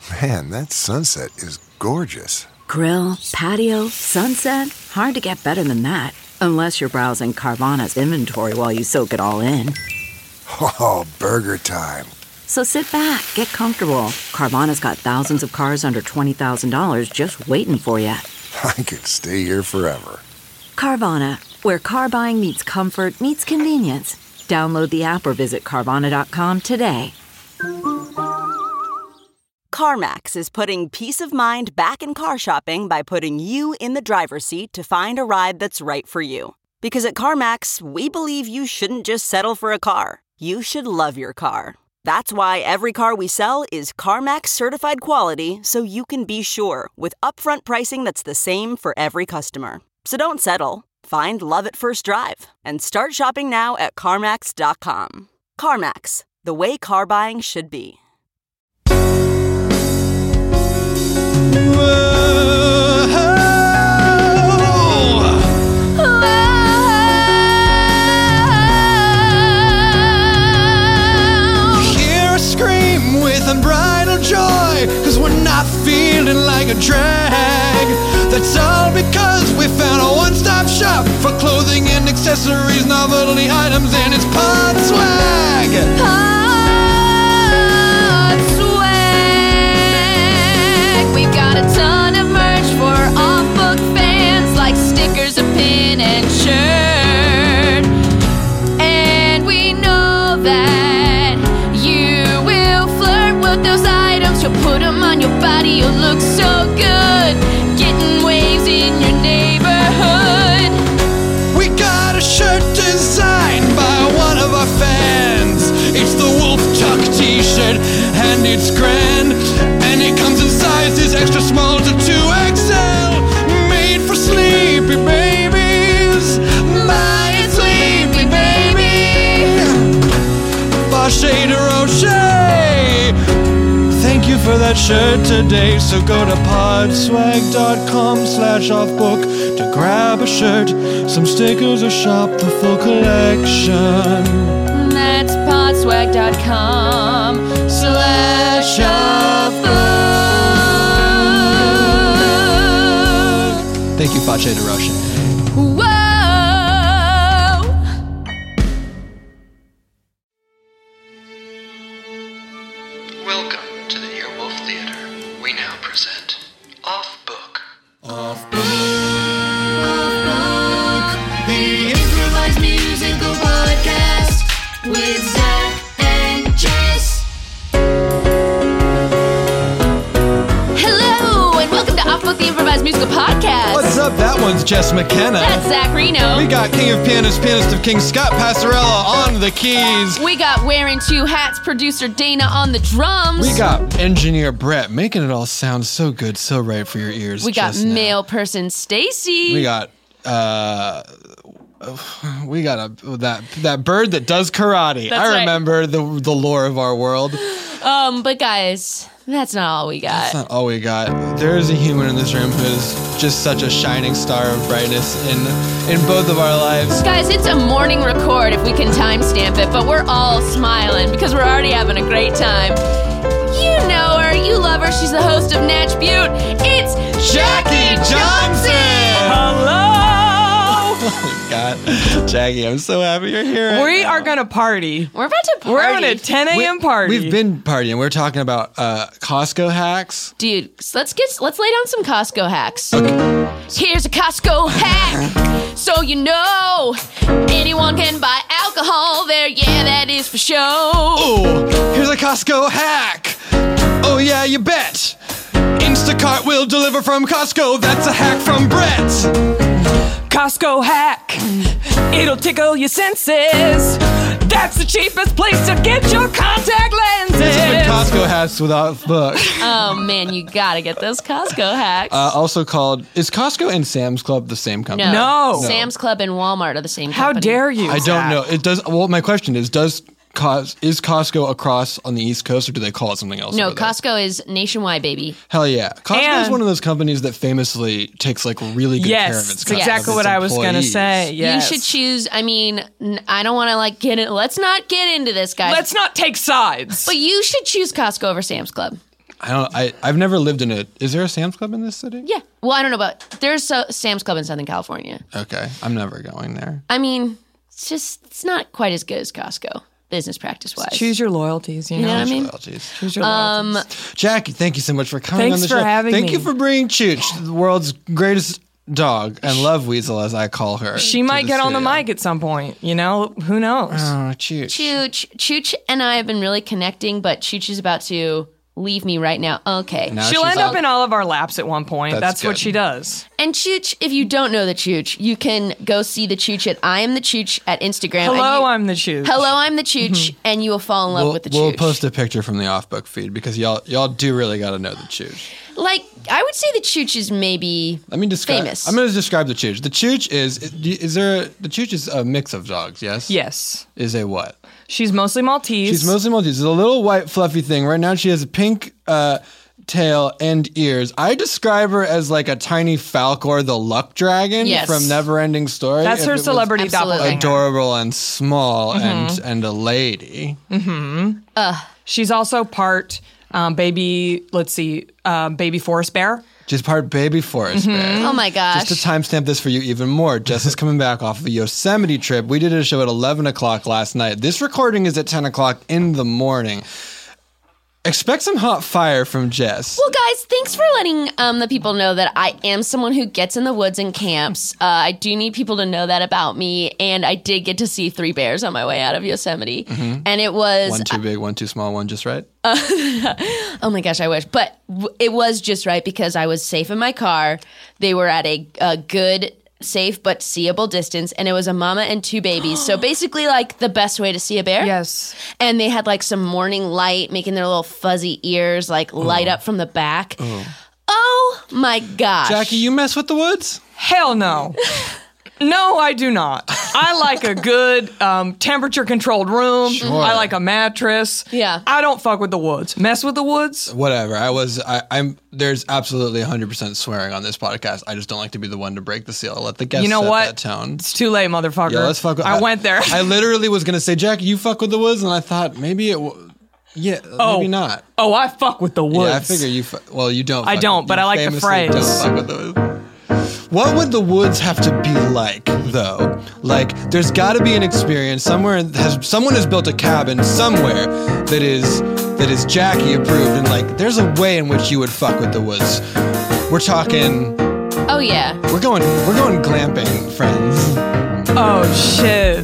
Man, that sunset is gorgeous. Grill, patio, sunset. Hard to get better than that. Unless you're browsing Carvana's inventory while you soak it all in. Oh, burger time. So sit back, get comfortable. Carvana's got thousands of cars under $20,000 just waiting for you. I could stay here forever. Carvana, where car buying meets comfort meets convenience. Download the app or visit Carvana.com today. CarMax is putting peace of mind back in car shopping by putting you in the driver's seat to find a ride that's right for you. Because at CarMax, we believe you shouldn't just settle for a car. You should love your car. That's why every car we sell is CarMax certified quality, so you can be sure with upfront pricing that's the same for every customer. So don't settle. Find love at first drive and start shopping now at CarMax.com. CarMax, the way car buying should be. Unbridled joy, 'cause we're not feeling like a drag. That's all because we found a one-stop shop for clothing and accessories, novelty items, and it's Pod Swag. Pod Swag. We've got a ton of merch for off-book fans, like stickers, a pin, and shirt. And we know that you will flirt with those items. You'll put them on your body. You'll look so good, getting waves in your neighborhood. We got a shirt designed by one of our fans. It's the Wolf Tuck t-shirt, and it's grand. And it comes in sizes extra small to 2XL. Made for sleepy babies. My sleepy baby. Vache de Rocher. Thank you for that shirt today. So go to podswag.com/offbook to grab a shirt, some stickers, or shop the full collection. That's podswag.com/offbook. Thank you, Vache de Rocher. Whoa! Welcome to the Earwolf Theater. We now present Off Book. Off Book, the improvised musical podcast with Zach and Jess. Hello, and welcome to Off Book, the improvised musical podcast. What's up? That one's Jess McKenna. That's Zach Reno. We got King of Pianists, pianist of King Scott Passarella on the keys. We got wearing two hats, producer Dana on the drums. We got engineer Brett making it all sound so good, so right for your ears. We got just now. male person Stacy. We got that bird that does karate. That's I right. remember the lore of our world. But guys, that's not all we got. That's not all we got. There is a human in this room who is just such a shining star of brightness in both of our lives. Guys, it's a morning record if we can timestamp it, but we're all smiling because we're already having a great time. You know her, you love her, she's the host of Natch Butte. It's Jackie Johnson! Hello! Oh my God. Jackie, I'm so happy you're here. We are going to party. We're about to party. We're having a 10 a.m. party. We've been partying. We're talking about Costco hacks. Dude, let's lay down some Costco hacks. Okay. Here's a Costco hack. So you know, anyone can buy alcohol there. Yeah, that is for sure. Oh, here's a Costco hack. Oh yeah, you bet. Instacart will deliver from Costco. That's a hack from Brett. Costco hack. It'll tickle your senses. That's the cheapest place to get your contact lenses. This has been Costco hacks without book. Oh man, you gotta get those Costco hacks. Also called, is Costco and Sam's Club the same company? No. Sam's Club and Walmart are the same How company. dare you? I don't know. It does. Well, my question is is Costco across on the East Coast, or do they call it something else? No, over there? Costco is nationwide, baby. Hell yeah. Costco is And- one of those companies that famously takes like really good care of Yes, its that's exactly of what its I was going to employees. say. Yes. You should choose, I mean, I don't want to like let's not get into this, guys. Let's not take sides. But you should choose Costco over Sam's Club. I've never lived in a. Is there a Sam's Club in this city? Yeah. Well, I don't know about. There's a Sam's Club in Southern California. Okay, I'm never going there. I mean, it's not quite as good as Costco, business practice wise. Choose your loyalties, you know what I mean? Choose your loyalties. Jackie, thank you so much for coming on the show. Thanks for having me. Thank you for bringing Chooch, the world's greatest dog and love weasel, as I call her. She might get on the mic at some point, you know? Who knows? Oh, Chooch. Chooch and I have been really connecting, but Chooch is about to leave me right now. Okay. Now She'll end up in all of our laps at one point. That's what good. she does. And Chooch, if you don't know the Chooch, you can go see the Chooch at I Am the Chooch at Instagram. Hello, I'm the Chooch. Hello, I'm the Chooch, and you will fall in love with the Chooch. We'll post a picture from the off-book feed because y'all do really got to know the Chooch. Like, I would say the Chooch is maybe famous. I'm going to describe the Chooch. The Chooch the Chooch is a mix of dogs, yes? Yes. Is a what? She's mostly Maltese. She's mostly Maltese. It's a little white fluffy thing. Right now she has a pink tail and ears. I describe her as like a tiny Falcor the Luck Dragon from Neverending Story. That's her celebrity doppelganger. Adorable and small and a lady. She's also part baby forest bear. She's part baby forest bear. Oh my gosh. Just to timestamp this for you even more, Jess is coming back off of a Yosemite trip. We did a show at 11 o'clock last night. This recording is at 10 o'clock in the morning. Expect some hot fire from Jess. Well, guys, thanks for letting the people know that I am someone who gets in the woods and camps. I do need people to know that about me, and I did get to see 3 bears on my way out of Yosemite, and it was 1 too big, 1 too small, 1 just right. Oh my gosh, I wish, but it was just right because I was safe in my car. They were at a good, safe but seeable distance, and it was a mama and 2 babies. So basically like the best way to see a bear. Yes. And they had like some morning light making their little fuzzy ears like light up from the back. Oh my gosh. Jackie, you mess with the woods? Hell no. No, I do not. I like a good temperature-controlled room. Sure. I like a mattress. Yeah. I don't fuck with the woods. Mess with the woods? Whatever. I'm. There's absolutely 100% swearing on this podcast. I just don't like to be the one to break the seal. Let the guests You know set what? that tone. It's too late, motherfucker. Yeah, let's fuck with, I went there. I literally was going to say, Jackie, you fuck with the woods? And I thought maybe maybe not. Oh, I fuck with the woods. Yeah, I figure you well, you don't. I don't, but I like the phrase. Don't fuck with the woods. What would the woods have to be like, though? Like, there's got to be an experience somewhere. Someone has built a cabin somewhere that is Jackie approved, and like, there's a way in which you would fuck with the woods. We're talking. Oh yeah. We're going glamping, friends. Oh shit.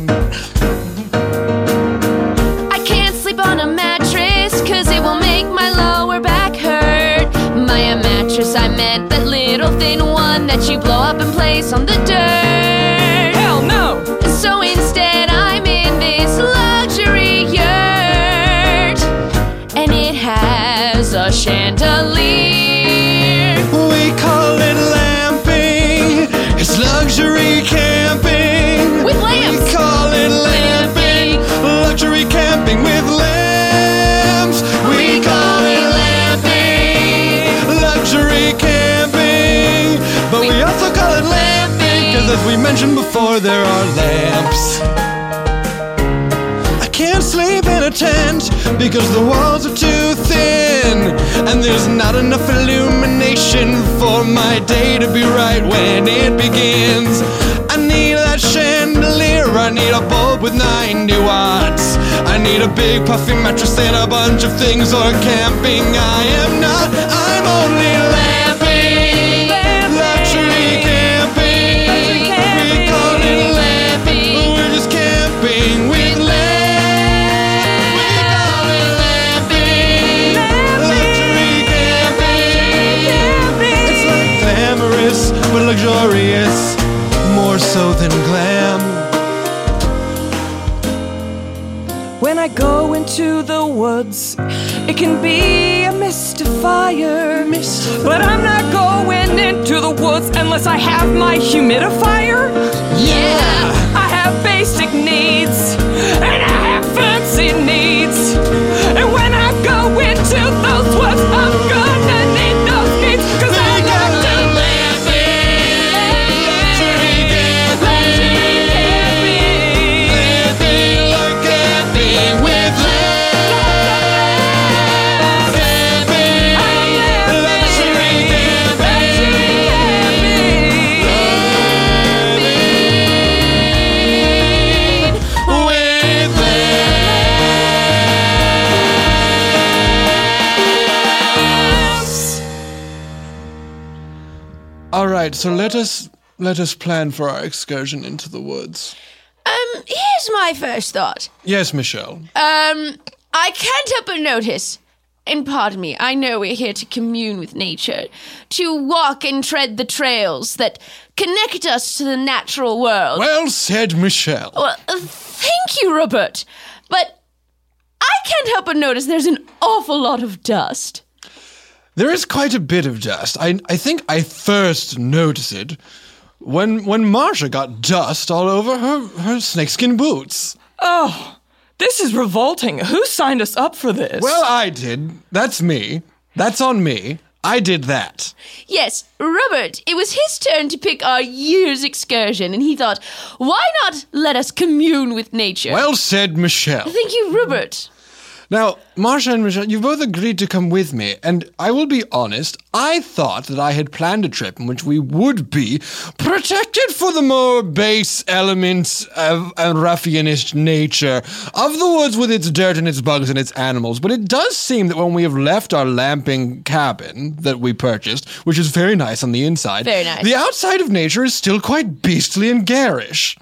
I can't sleep on a mattress cause it will make my lower back hurt. My mattress, I meant that little thin one that you blow up and place on the dirt. Hell no. So instead I'm in this luxury yurt, and it has a chandelier. We call it lamping. It's luxury camping. With lamps. We call it lamping. Luxury camping with lamps. We call it lamping. Luxury camping. But we also call it lamping, cause as we mentioned before, there are lamps. I can't sleep in a tent because the walls are too thin, and there's not enough illumination for my day to be right when it begins. I need that chandelier, I need a bulb with 90 watts. I need a big puffy mattress and a bunch of things, or camping I am not. I'm only lamping. Luxury camping. We call it lamping. We're just camping with lamps. We call it lamping. Luxury camping. It's like glamorous but luxurious, more so than glam. When I go into the woods, it can be a mystifier. But I'm not going into the woods unless I have my humidifier. Yeah. I have basic needs, and I have fancy needs. And when I go into those woods, I'm gonna need those needs, cause I got to With lamps. right, so let us plan for our excursion into the woods. Here's my first thought. Yes, Michelle. I can't help but notice, and pardon me, I know we're here to commune with nature, to walk and tread the trails that connect us to the natural world. Well said, Michelle. Well, thank you, Robert. But I can't help but notice there's an awful lot of dust. There is quite a bit of dust. I think I first noticed it when Marsha got dust all over her snakeskin boots. Oh, this is revolting. Who signed us up for this? Well, I did. That's me. That's on me. I did that. Yes, Robert, it was his turn to pick our year's excursion, and he thought, why not let us commune with nature? Well said, Michelle. Thank you, Robert. Now, Marsha and Michelle, you've both agreed to come with me, and I will be honest, I thought that I had planned a trip in which we would be protected for the more base elements of a ruffianish nature of the woods with its dirt and its bugs and its animals, but it does seem that when we have left our lamping cabin that we purchased, which is very nice on the inside, very nice, the outside of nature is still quite beastly and garish.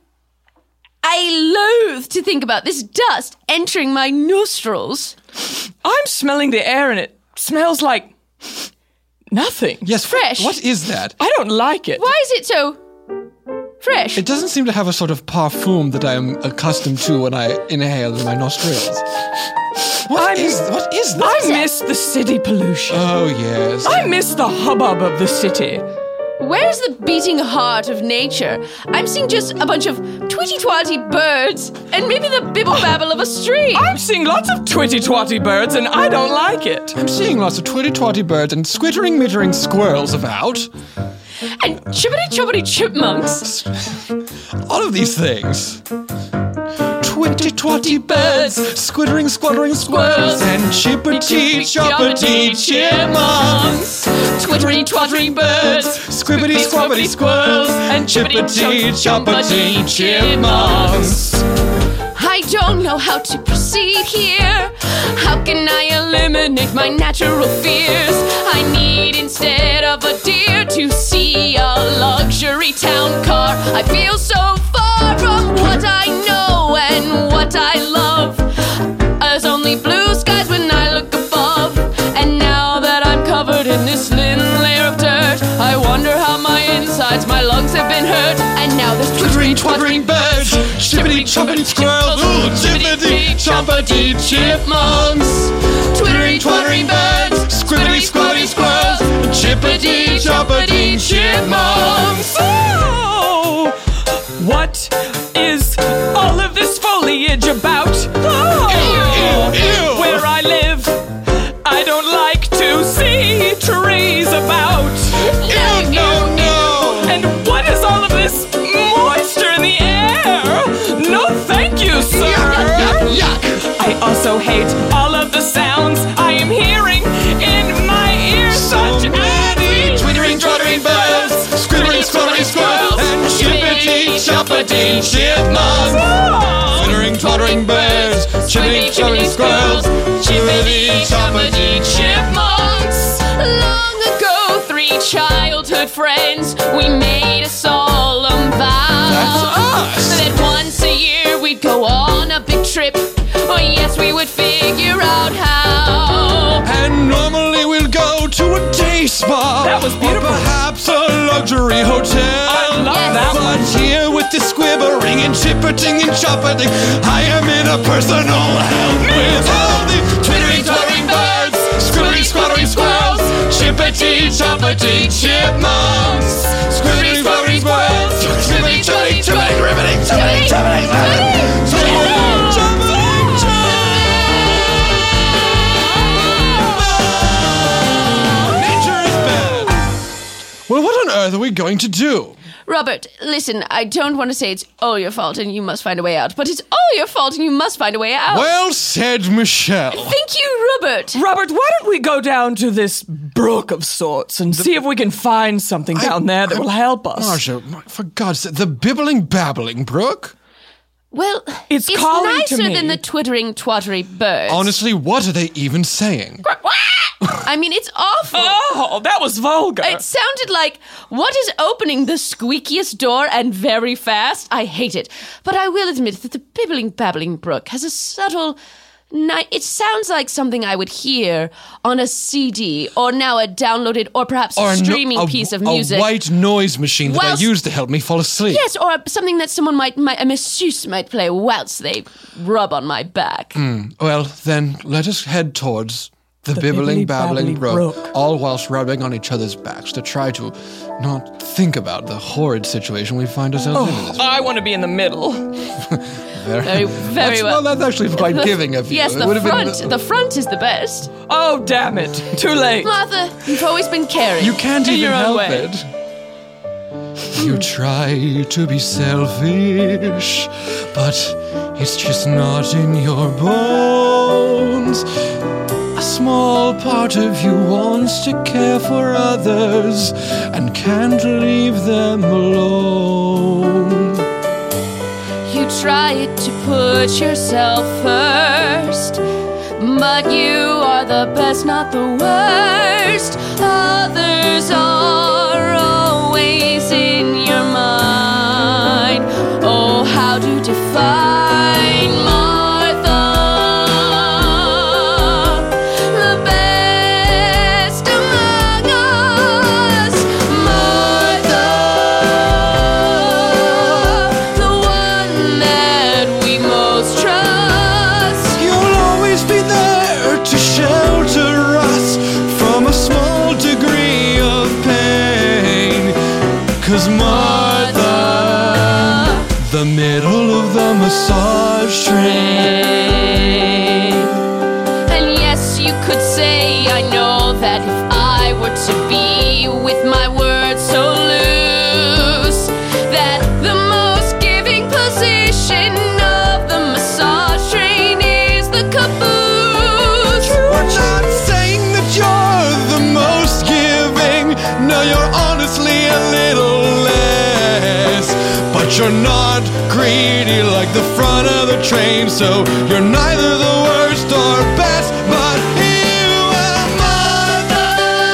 I loathe to think about this dust entering my nostrils. I'm smelling the air and it smells like nothing. Yes, fresh. What is that? I don't like it. Why is it so fresh? It doesn't seem to have a sort of parfum that I am accustomed to when I inhale in my nostrils. What is that? I miss the city pollution. Oh, yes. I miss the hubbub of the city. Where's the beating heart of nature? I'm seeing just a bunch of twitty-twatty birds and maybe the bibble-babble of a stream. I'm seeing lots of twitty-twatty birds and I don't like it. I'm seeing lots of twitty-twatty birds and squittering-mittering squirrels about. And chippity-choppity chipmunks. All of these things. Twitty-twatty birds, squittering, squattering squirrels, and chippity-choppity chipmunks. Twittery-twattery birds, squibbity-squabbity squirrels, and chippity-choppity chipmunks. I don't know how to proceed here. How can I eliminate my natural fears? I need, instead of a deer, to see a luxury town car. I feel so far from what I know and what I love. There's only blue skies when I look above. And now that I'm covered in this thin layer of dirt, I wonder how my insides, my lungs have been hurt. And now there's twittering birds, chippity-choppity squirrels, ooh, chippity-choppity chipmunks. Twittering birds, squibbity-squabbity squirrels, chippity-choppity chipmunks. Oh, what is all of this foliage about? Oh, ew. Where I live, I don't like to see trees about. Ew, no. And what is all of this moisture in the air? No, thank you, sir. Yuck. I also hate all of the sounds I am hearing in my ears, such as twittering birds, squibbity-squabbity squirrels, and chippity-choppity chipmunks. Twittering birds, chippity-choppity squirrels, chippity-choppity chipmunks. Long ago, 3 childhood friends, we made a solemn vow. That's us. That once a year we'd go on a big trip. Oh yes, we would figure out how. And normally we'll go to a day spa. That was beautiful. Or perhaps a luxury hotel. I love that But one. here with the squibbering and chippeting and choppeting, I am in a personal hell with all the twittering birds, squibbity-squattering squirrels, chippity-choppity chipmunks. Squibbity-squattering squirrels, chippity-choppity riveting, chippity-choppity Well, what on earth are we going to do? Robert, listen, I don't want to say it's all your fault and you must find a way out, but it's all your fault and you must find a way out. Well said, Michelle. Thank you, Robert. Robert, why don't we go down to this brook of sorts and see if we can find something down there that will help us? Marsha, for God's sake, the bibbling-babbling brook? Well, It's calling to nicer me. than the twittering, twattery birds. Honestly, what are they even saying? I mean, it's awful. Oh, that was vulgar. It sounded like, what is opening the squeakiest door and very fast? I hate it. But I will admit that the Bibbling Babbling Brook has a subtle... It sounds like something I would hear on a CD or now a downloaded or perhaps a streaming piece of music. A white noise machine that I use to help me fall asleep. Yes, or something that someone a masseuse might play whilst they rub on my back. Well, then let us head towards the Bibbling Babbling Brook, all whilst rubbing on each other's backs to try to not think about the horrid situation we find ourselves in this. I want to be in the middle. Very well. Well, that's actually quite giving of you. Yes, the front is the best. Oh, damn it. Too late. Martha, you've always been caring. You can't In even your own help way. it. You try to be selfish, but it's just not in your bones. A small part of you wants to care for others and can't leave them alone. You try to put yourself first, but you are the best, not the worst. Others are always in your mind. Oh, how to define Martha, the best among us. Martha, the one that we most trust. You'll always be there to shelter us from a small degree of pain. 'Cause Martha, the middle of the massage train. And yes, you could say, I know that if I were to be with my words so loose, that the most giving position of the massage train is the caboose. We're not saying that you're the most giving. No, you're honestly a little less. But you're not greedy like the front of the train. So you're neither the worst or best. But you are Martha,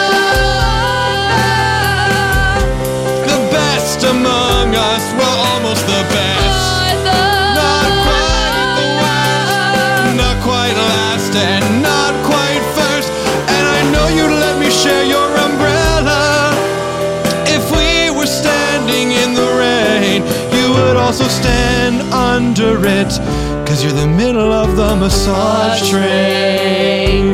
the best among us. Well, almost the best. Not quite the worst, not quite last, and not quite first. And I know you'd let me share your umbrella. If we were standing in the rain, you would also stand under it. 'Cause you're the middle of the massage train.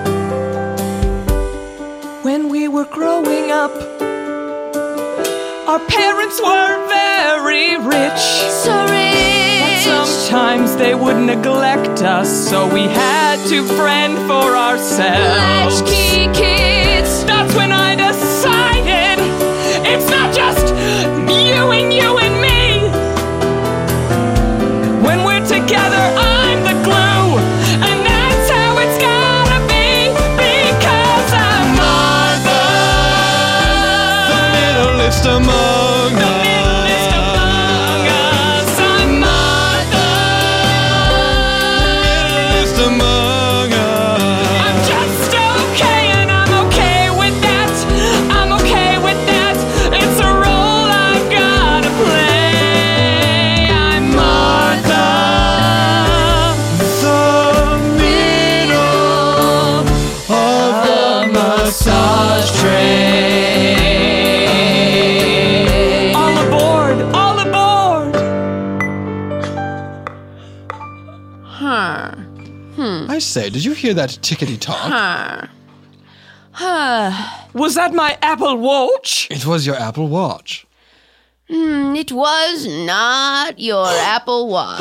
When we were growing up, our parents were very rich. So rich. Sometimes they would neglect us, so we had to fend for ourselves. Latchkey kids. That's when I decided it's not just you and me. When we're together, I'm the glue, and that's how it's gotta be. Because I'm Martha, The middleest among the middleest among us. I'm Martha, middleest among us. I'm just okay, and I'm okay with that. I'm okay with that. It's a role I've gotta play. I'm Martha, The middle of the massage train. all aboard, all aboard. I say, did you hear that tickety talk? Was that my Apple Watch? It was your Apple Watch. It was not your Apple Watch.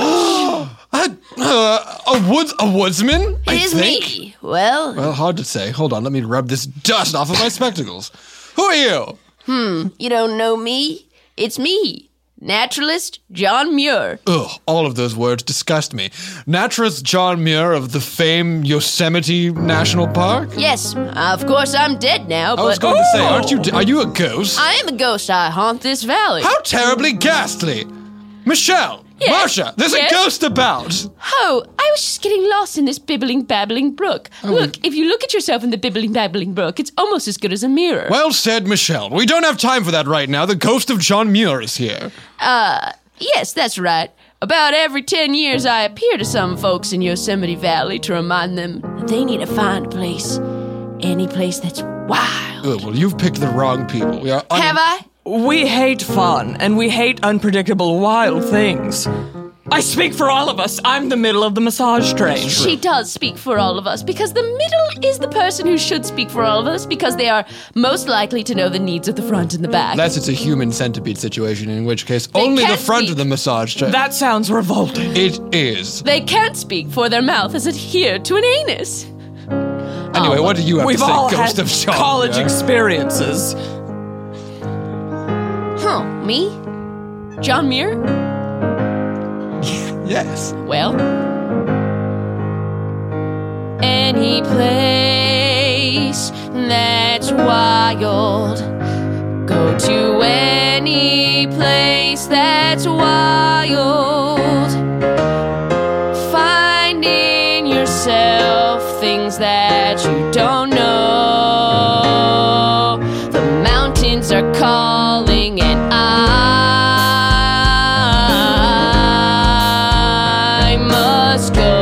A woodsman? It is me. Well, Hard to say. Hold on, let me rub this dust off of my spectacles. Who are you? you don't know me? It's me, naturalist John Muir. Ugh, all of those words disgust me. Naturalist John Muir of the famed Yosemite National Park? Yes, of course I'm dead now, I was but going to say, are you a ghost? I am a ghost. I haunt this valley. How terribly ghastly! Michelle, Marsha, there's Yes? a ghost about. Oh, I was just getting lost in this bibbling, babbling brook. Look, if you look at yourself in the bibbling, babbling brook, it's almost as good as a mirror. Well said, Michelle. We don't have time for that right now. The ghost of John Muir is here. Yes, that's right. About every 10 years, I appear to some folks in Yosemite Valley to remind them that they need to find a place. Any place that's wild. Oh, well, you've picked the wrong people. We are Have I? We hate fun, and we hate unpredictable, wild things. I speak for all of us. I'm the middle of the massage train. She does speak for all of us, because the middle is the person who should speak for all of us, because they are most likely to know the needs of the front and the back. Unless it's a human centipede situation, in which case only the can't front speak. of the massage chair. That sounds revolting. It is. They can't speak, for their mouth is adhered to an anus. Anyway, what do you have We've to say, all ghost had of John college Muir? experiences. Huh, me? John Muir? Yes. Well, any place that's wild. Go to any place that's wild. Find in yourself things that you don't know. The mountains are calling and I must go.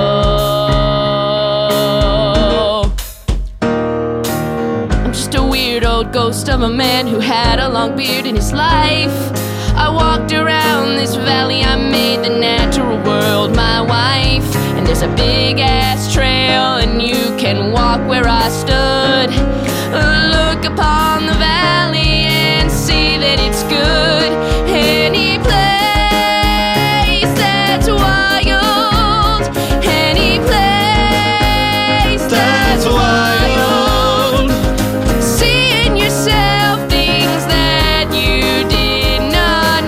I'm just a weird old ghost of a man who had a long beard in his life. I walked around this valley, I made the natural world my wife. And there's a big ass trail, and you can walk where I stood. Look upon the valley and see that it's good. Any place that's wild, any place that's wild. See in yourself things that you did not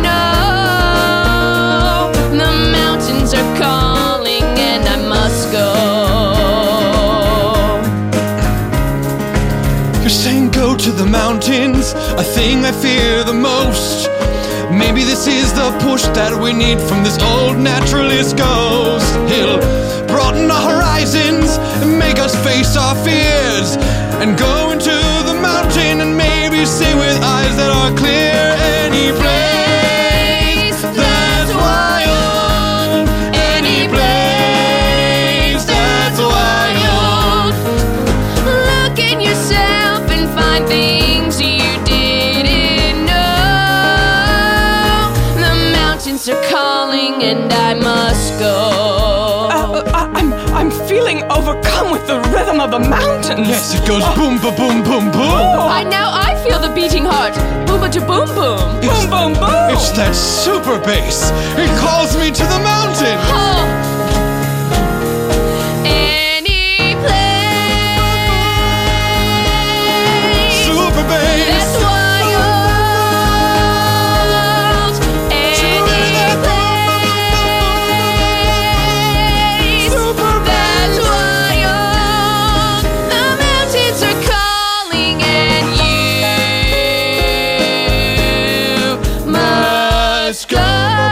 know. The mountains are calling and I must go. You're saying go to the mountains, a thing I fear the most. Maybe this is the push that we need from this old naturalist ghost. He'll broaden our horizons and make us face our fears. And go into the mountain and maybe see with eyes that are clear. Any place that's wild, any place that's wild. Look in yourself and find things you didn't know. The mountains are calling and I must go. I'm feeling overcome with the rhythm of the mountains. Yes, it goes boom, ba boom, boom, boom. I feel the beating heart. Boom, boom, boom, boom. Boom, boom, boom. It's that super bass. It calls me to the mountain. Oh. Any place Super bass. that's wild. Any place that's wild. The mountains are calling and you must go.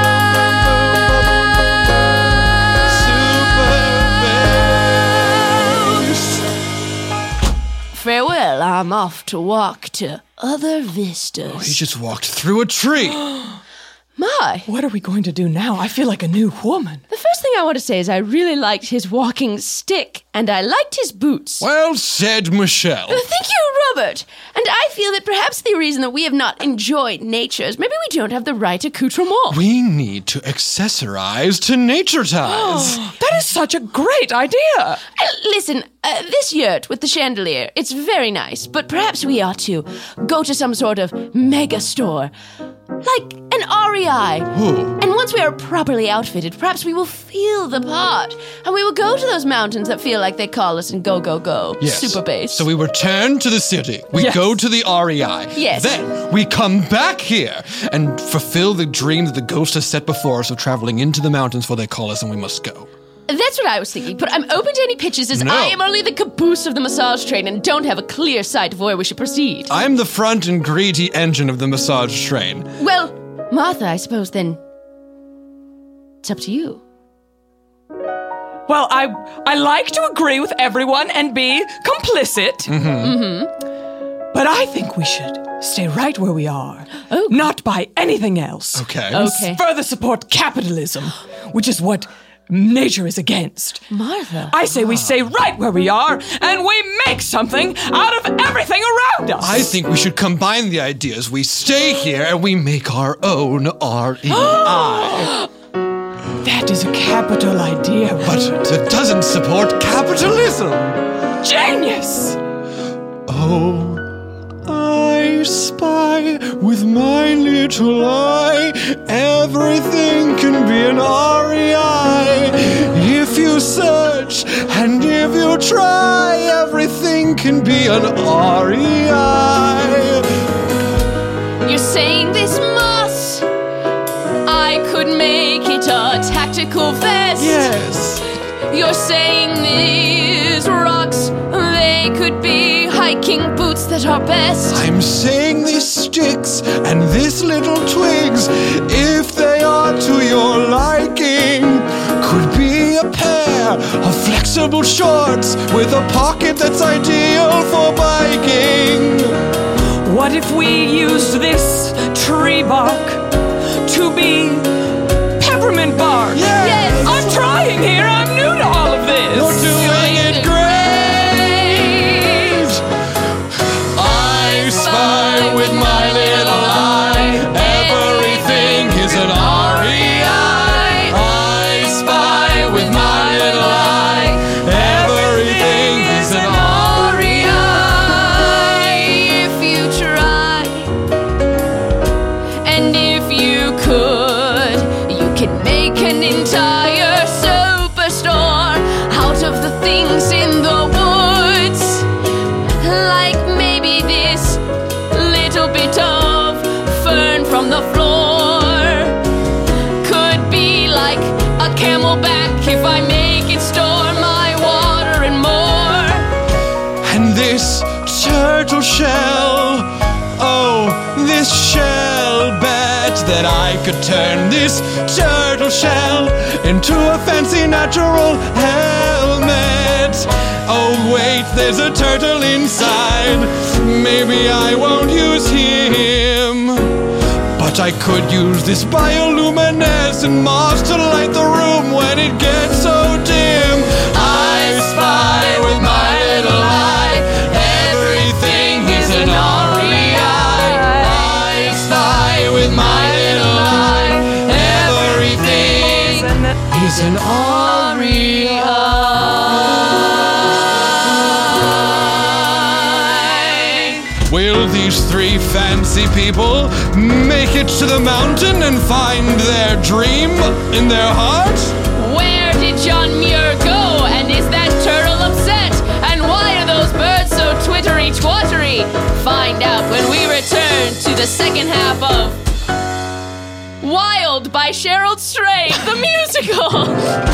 Farewell, I'm off to walk to other vistas. He just walked through a tree. My. What are we going to do now? I feel like a new woman. The first thing I want to say is I really liked his walking stick, and I liked his boots. Well said, Michelle. Thank you, Robert. And I feel that perhaps the reason that we have not enjoyed nature is maybe we don't have the right accoutrement. We need to accessorize to nature ties. That is such a great idea. Listen, this yurt with the chandelier, it's very nice, but perhaps we ought to go to some sort of mega store. Like an REI. And once we are properly outfitted, perhaps we will feel the part. And we will go to those mountains that feel like they call us and go, go, go. Yes. Super bass. So we return to the city. We Yes. go to the REI. Yes. Then we come back here and fulfill the dream that the ghost has set before us of traveling into the mountains, for they call us and we must go. That's what I was thinking, but I'm open to any pitches as No. I am only the caboose of the massage train and don't have a clear sight of where we should proceed. I'm the front and greedy engine of the massage train. Well, Martha, I suppose then It's up to you. Well, I like to agree with everyone and be complicit. But I think we should stay right where we are. Oh. Not buy anything else. Okay. Okay. Further support capitalism, which is what nature is against. Martha. I say we stay right where we are and we make something out of everything around us. I think we should combine the ideas. We stay here and we make our own REI. That is a capital idea. But it doesn't support capitalism. Genius! Oh, I spy with my little eye. Everything can be an REI. If you search and if you try, everything can be an REI. You're saying this moss, I could make it a tactical vest. Yes. You're saying these rocks, they could be hiking boots that are best. I'm saying these sticks and these little twigs, if they are to your liking, could be a pair of flexible shorts with a pocket that's ideal for biking. What if we used this tree bark to be peppermint bark? Yes. I'm trying here. I'm new to all of this. You're doing it great. I spy with my little eye. Everything is an REI. I spy with my little eye. Everything is an REI. If you try, and if you could, you can make an entire superstore out of the things in the woods. Like maybe this little bit of fern from the floor could be like a camelback if I make it store my water and more. And this turtle shell, oh, this shell bet that I could turn this turtle shell into a fancy natural helmet. Oh wait, there's a turtle inside. Maybe I won't use him, but I could use this bioluminescent moss to light the room when it gets so dim. I spy with my little eye. Everything is an REI. I spy with my little eye. Everything is an REI. Will these three fancy people make it to the mountain and find their dream in their heart? Where did John Muir go? And is that turtle upset? And why are those birds so twittery-twattery? Find out when we return to the second half of Wild by Cheryl Strayed, the musical.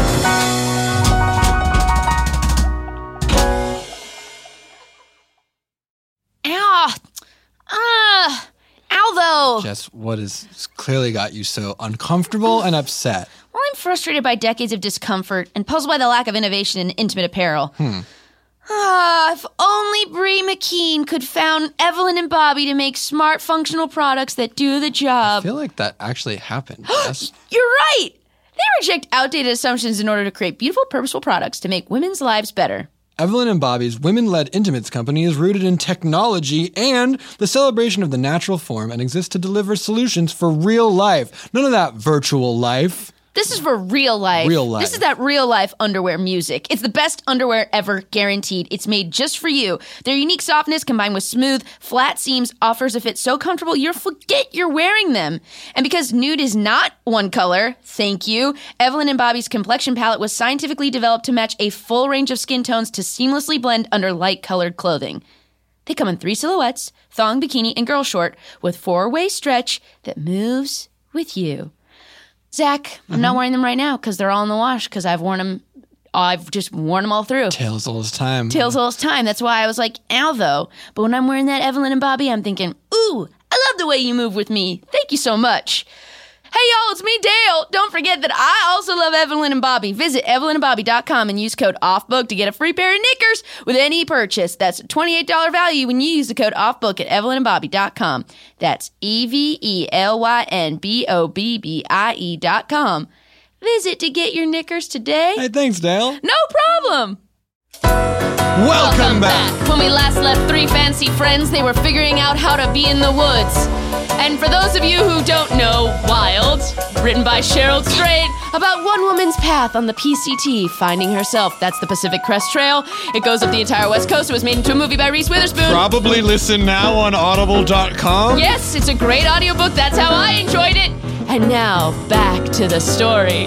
Ow though. Jess, what has clearly got you so uncomfortable and upset? Well, I'm frustrated by decades of discomfort and puzzled by the lack of innovation in intimate apparel. If only Brie McKean could found Evelyn and Bobby to make smart, functional products that do the I job. feel like that actually happened. Jess. You're right! They reject outdated assumptions in order to create beautiful, purposeful products to make women's lives better. Evelyn and Bobby's women-led intimates company is rooted in technology and the celebration of the natural form and exists to deliver solutions for real life. None of that virtual life. This is for real life. Real life. This is that real life underwear music. It's the best underwear ever, guaranteed. It's made just for you. Their unique softness combined with smooth, flat seams offers a fit so comfortable you'll forget you're wearing them. And because nude is not one color, thank you, Evelyn and Bobby's complexion palette was scientifically developed to match a full range of skin tones to seamlessly blend under light-colored clothing. They come in 3 silhouettes, thong, bikini, and girl short, with 4-way stretch that moves with you. Zach, I'm not wearing them right now because they're all in the wash because I've just worn them all through. Tails all this time. That's why I was like, ow, though. But when I'm wearing that Evelyn and Bobby, I'm thinking, ooh, I love the way you move with me. Thank you so much. Hey y'all, it's me, Dale. Don't forget that I also love Evelyn and Bobby. Visit evelynandbobby.com and use code OFFBOOK to get a free pair of knickers with any purchase. That's a $28 value when you use the code OFFBOOK at evelynandbobby.com. That's evelynbobby.com. Visit to get your knickers today. Hey, thanks, Dale. No problem. Welcome back. When we last left three fancy friends, they were figuring out how to be in the woods. And for those of you who don't know, Wild, written by Cheryl Strayed, about one woman's path on the PCT, finding herself. That's the Pacific Crest Trail. It goes up the entire West Coast. It was made into a movie by Reese Witherspoon. Probably listen now on audible.com. Yes, it's a great audiobook. That's how I enjoyed it. And now, back to the story.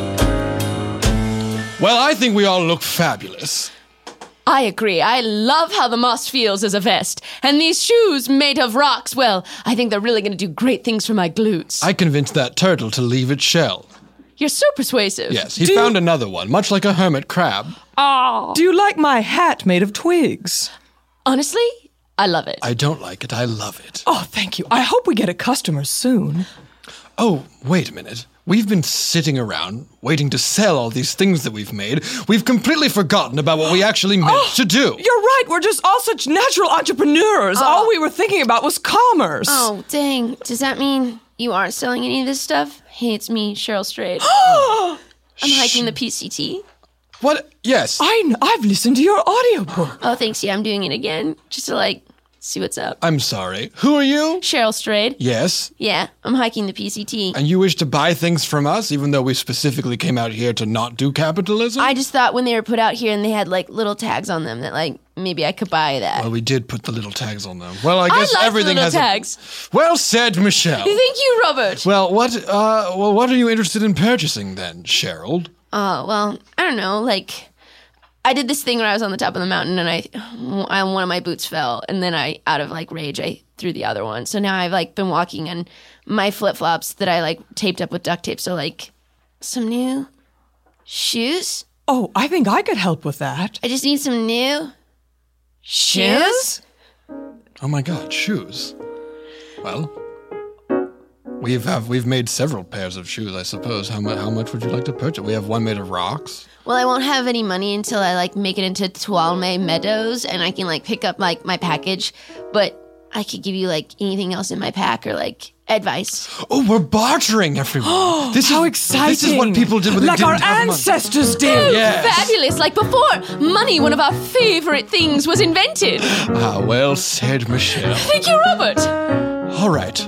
Well, I think we all look fabulous. I agree. I love how the moss feels as a vest. And these shoes made of rocks, well, I think they're really going to do great things for my glutes. I convinced that turtle to leave its shell. You're so persuasive. Yes, he found another one, much like a hermit crab. Oh. Do you like my hat made of twigs? Honestly, I love it. I don't like it. I love it. Oh, thank you. I hope we get a customer soon. Oh, wait a minute. We've been sitting around, waiting to sell all these things that we've made. We've completely forgotten about what we actually meant to do. You're right. We're just all such natural entrepreneurs. All we were thinking about was commerce. Oh, dang. Does that mean you aren't selling any of this stuff? Hey, it's me, Cheryl Strayed. I'm hiking the PCT. What? Yes. I've listened to your audiobook. Oh, thanks. Yeah, I'm doing it again. Just to, see what's up. I'm sorry. Who are you? Cheryl Strayed. Yes. Yeah, I'm hiking the PCT. And you wish to buy things from us, even though we specifically came out here to not do capitalism? I just thought when they were put out here and they had, little tags on them that, maybe I could buy that. Well, we did put the little tags on them. Well, I guess like everything little has tags. Well said, Michelle. Thank you, Robert. Well, what are you interested in purchasing then, Cheryl? Well, I don't know, I did this thing where I was on the top of the mountain and one of my boots fell, and then out of rage, I threw the other one. So now I've been walking on my flip-flops that I taped up with duct tape. So some new shoes. Oh, I think I could help with that. I just need some new shoes. Oh my God, shoes. Well, we've made several pairs of shoes, I suppose. How much would you like to purchase? We have one made of rocks. Well, I won't have any money until I make it into Tuolumne Meadows and I can pick up my package, but I could give you anything else in my pack or advice. Oh, we're bartering, everyone. How exciting. This is what people did when they didn't our have money. ancestors did. Yes. Fabulous. Before money, one of our favorite things, was invented. Ah, well said, Michelle. Thank you, Robert. All right.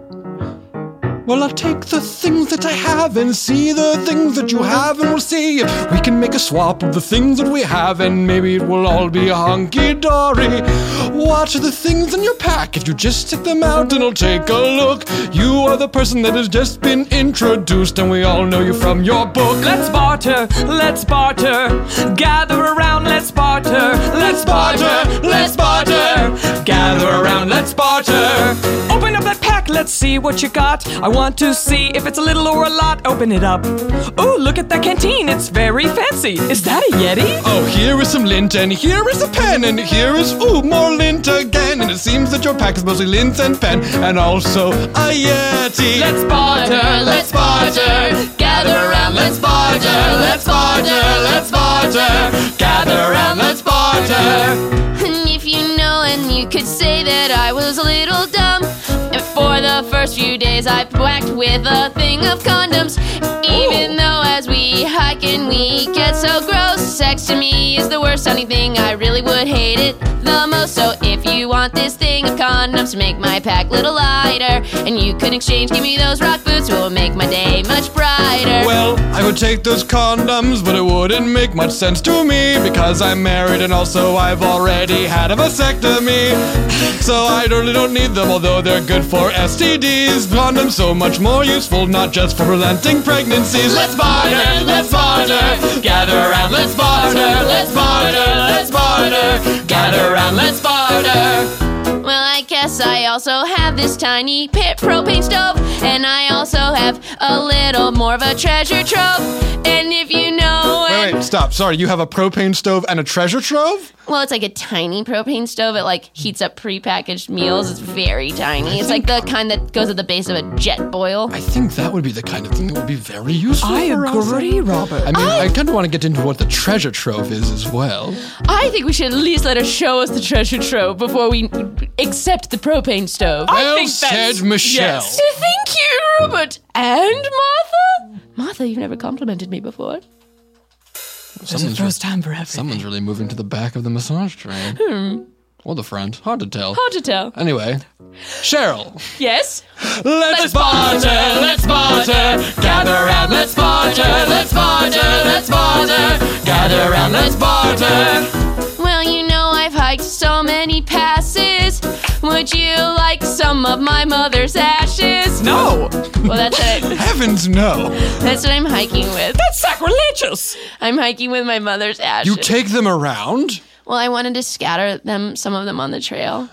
Well, I'll take the things that I have and see the things that you have, and we'll see if we can make a swap of the things that we have, and maybe it will all be hunky-dory. What are the things in your pack? If you just take them out and I'll take a look. You are the person that has just been introduced, and we all know you from your book. Let's barter, let's barter. Gather around, let's barter. Let's barter, let's barter. Gather around, let's barter. Open up that pack, let's see what you got. I want to see if it's a little or a lot. Open it up. Ooh, look at that canteen. It's very fancy. Is that a Yeti? Oh, here is some lint, and here is a pen, and here is, more lint again. And it seems that your pack is mostly lint and pen, and also a Yeti. Let's barter, let's barter. Gather around, let's barter. Let's barter, let's barter. Gather around, let's barter. And if you know, and you could say that I was a little dumb. And for the first few days I whacked with a thing of condoms. Even though as we hike and we get so gross, sex to me is the worst sounding thing. I really would hate it the most. So if you want this thing of condoms to make my pack a little lighter, and you could exchange, give me those rock boots, it will make my day much brighter. Well, I would take those condoms, but it wouldn't make much sense to me, because I'm married and also I've already had a vasectomy. So I really don't need them, although they're good for STDs. Condoms so much more useful, not just for preventing pregnancies. Let's barter, let's barter. Gather around, let's barter. Let's barter, let's barter. Gather around, let's barter. Well, I guess I also have this tiny propane stove, and I also have a little more of a treasure trove. And if you know Wait, stop. Sorry, you have a propane stove and a treasure trove? Well, it's like a tiny propane stove. It like heats up prepackaged meals. It's very tiny. It's like the kind that goes at the base of a jet boil. I think that would be the kind of thing that would be very useful I for us. agree, Robert. I mean, I kind of want to get into what the treasure trove is as well. I think we should at least let her show us the treasure trove before we accept the propane stove. Well said, Michelle. Yes. Thank you, Robert. And Martha? Martha, you've never complimented me before. It's the first time for everything. Someone's really moving to the back of the massage train. Or the front. Hard to tell. Hard to tell. Anyway, Cheryl. Yes? Let's barter, let's barter. Gather round, let's barter, let's barter, let's barter. Gather round, let's barter. Well, you know I've hiked so many passes. Would you like some of my mother's ashes? No! Well, that's it. Heavens no. That's what I'm hiking with. That's sacrilegious! I'm hiking with my mother's ashes. You take them around? Well, I wanted to scatter some of them on the trail.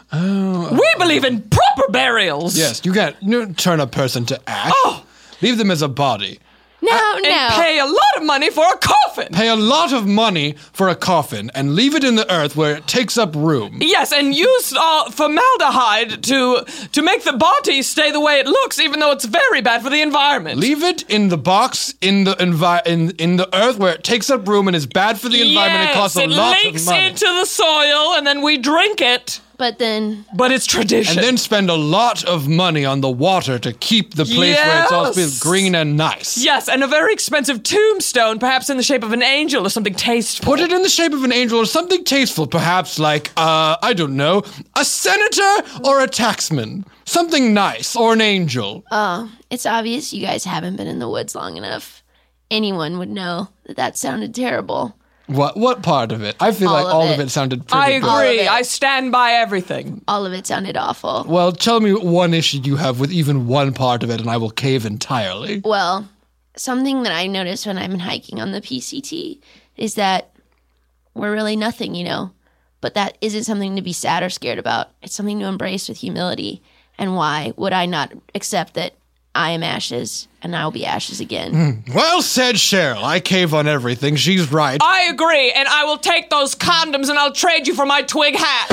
We believe in proper burials! Yes, you can't turn a person to ash. Oh. Leave them as a body. No. And pay a lot of money for a coffin! Pay a lot of money for a coffin and leave it in the earth where it takes up room. Yes, and use formaldehyde to make the body stay the way it looks, even though it's very bad for the environment. Leave it in the box in the in the earth where it takes up room and is bad for the environment. It costs a lot of leaks money. into the soil, and then we drink it. But then... But it's tradition. And then spend a lot of money on the water to keep the place where it's all Yes. green and nice. Yes, and a very expensive tombstone, perhaps in the shape of an angel or something tasteful. Put it in the shape of an angel or something tasteful, perhaps like, I don't know, a senator or a taxman. Something nice, or an angel. Oh, it's obvious you guys haven't been in the woods long enough. Anyone would know that sounded terrible. What part of it? I feel All like of all it. of it sounded pretty I good. agree. it. I stand by everything. All of it sounded awful. Well, tell me one issue you have with even one part of it, and I will cave entirely. Well, something that I noticed when I'm hiking on the PCT is that we're really nothing, you know? But that isn't something to be sad or scared about. It's something to embrace with humility. And why would I not accept that I am ashes and I will be ashes again? Well said, Cheryl. I cave on everything. She's right. I agree, and I will take those condoms and I'll trade you for my twig hat.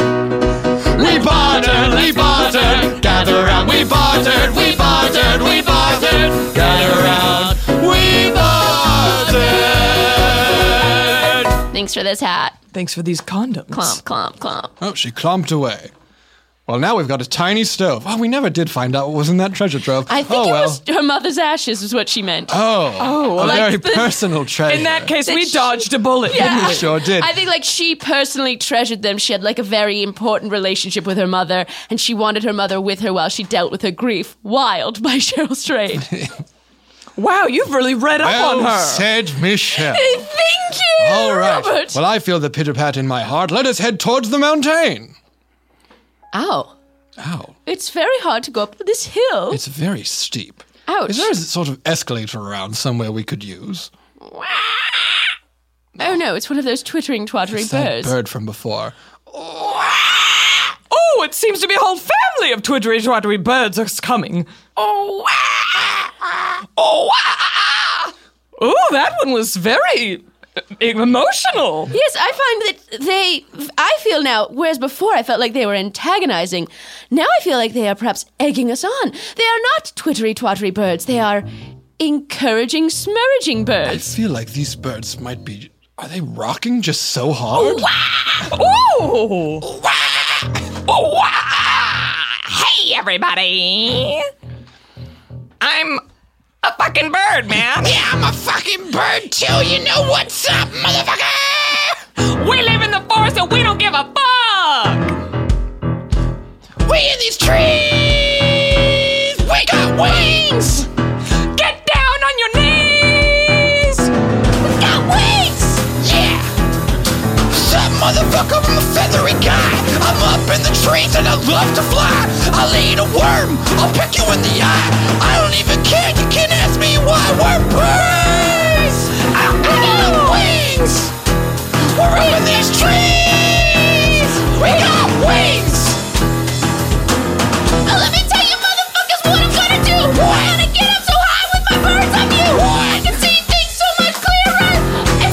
We bartered, gather round. We bartered, we bartered, we bartered, gather round. We bartered. Thanks for this hat. Thanks for these condoms. Clomp, clomp, clomp. Oh, she clomped away. Well, now we've got a tiny stove. Oh, we never did find out what was in that treasure trove. I think oh, it well. was her mother's ashes is what she meant. A like very the- personal treasure. In that case, we That dodged a bullet. Yeah. We sure did. I think like she personally treasured them. She had like a very important relationship with her mother, and she wanted her mother with her while she dealt with her grief. Wild by Cheryl Strayed. Wow, you've really read up well on her. said, Michelle. Thank you, All right. Robert. Well, I feel the pitter-pat in my heart. Let us head towards the mountain. Ow. Ow. It's very hard to go up this hill. It's very steep. Ouch. Is there a sort of escalator around somewhere we could use? Oh no, it's one of those twittering, twattering It's that birds. bird from before. Oh, it seems to be a whole family of twittery-twattery birds are coming. Oh, that one was very emotional. Yes, I find that I feel now, whereas before I felt like they were antagonizing, now I feel like they are perhaps egging us on. They are not twittery, twattery birds. They are encouraging, smurging I birds. feel like these birds might be... Are they rocking just so hard? Oh! Hey, everybody! I'm a fucking bird, man. Yeah, I'm a fucking bird too. You know what's up, motherfucker? We live in the forest and we don't give a fuck. We in these trees. We got wings. Get down on your knees. We got wings. Yeah. What's up, motherfucker? I'm a feathery guy. I'm up in the trees and I love to fly. I'll eat a worm. I'll peck you in the eye. I don't even care. You can ask me why we're birds. I got wings. We're up in these trees. We got wings. Now let me tell you, motherfuckers, what I'm gonna do. I'm gonna get up so high with my birds on you. I can see things so much clearer. And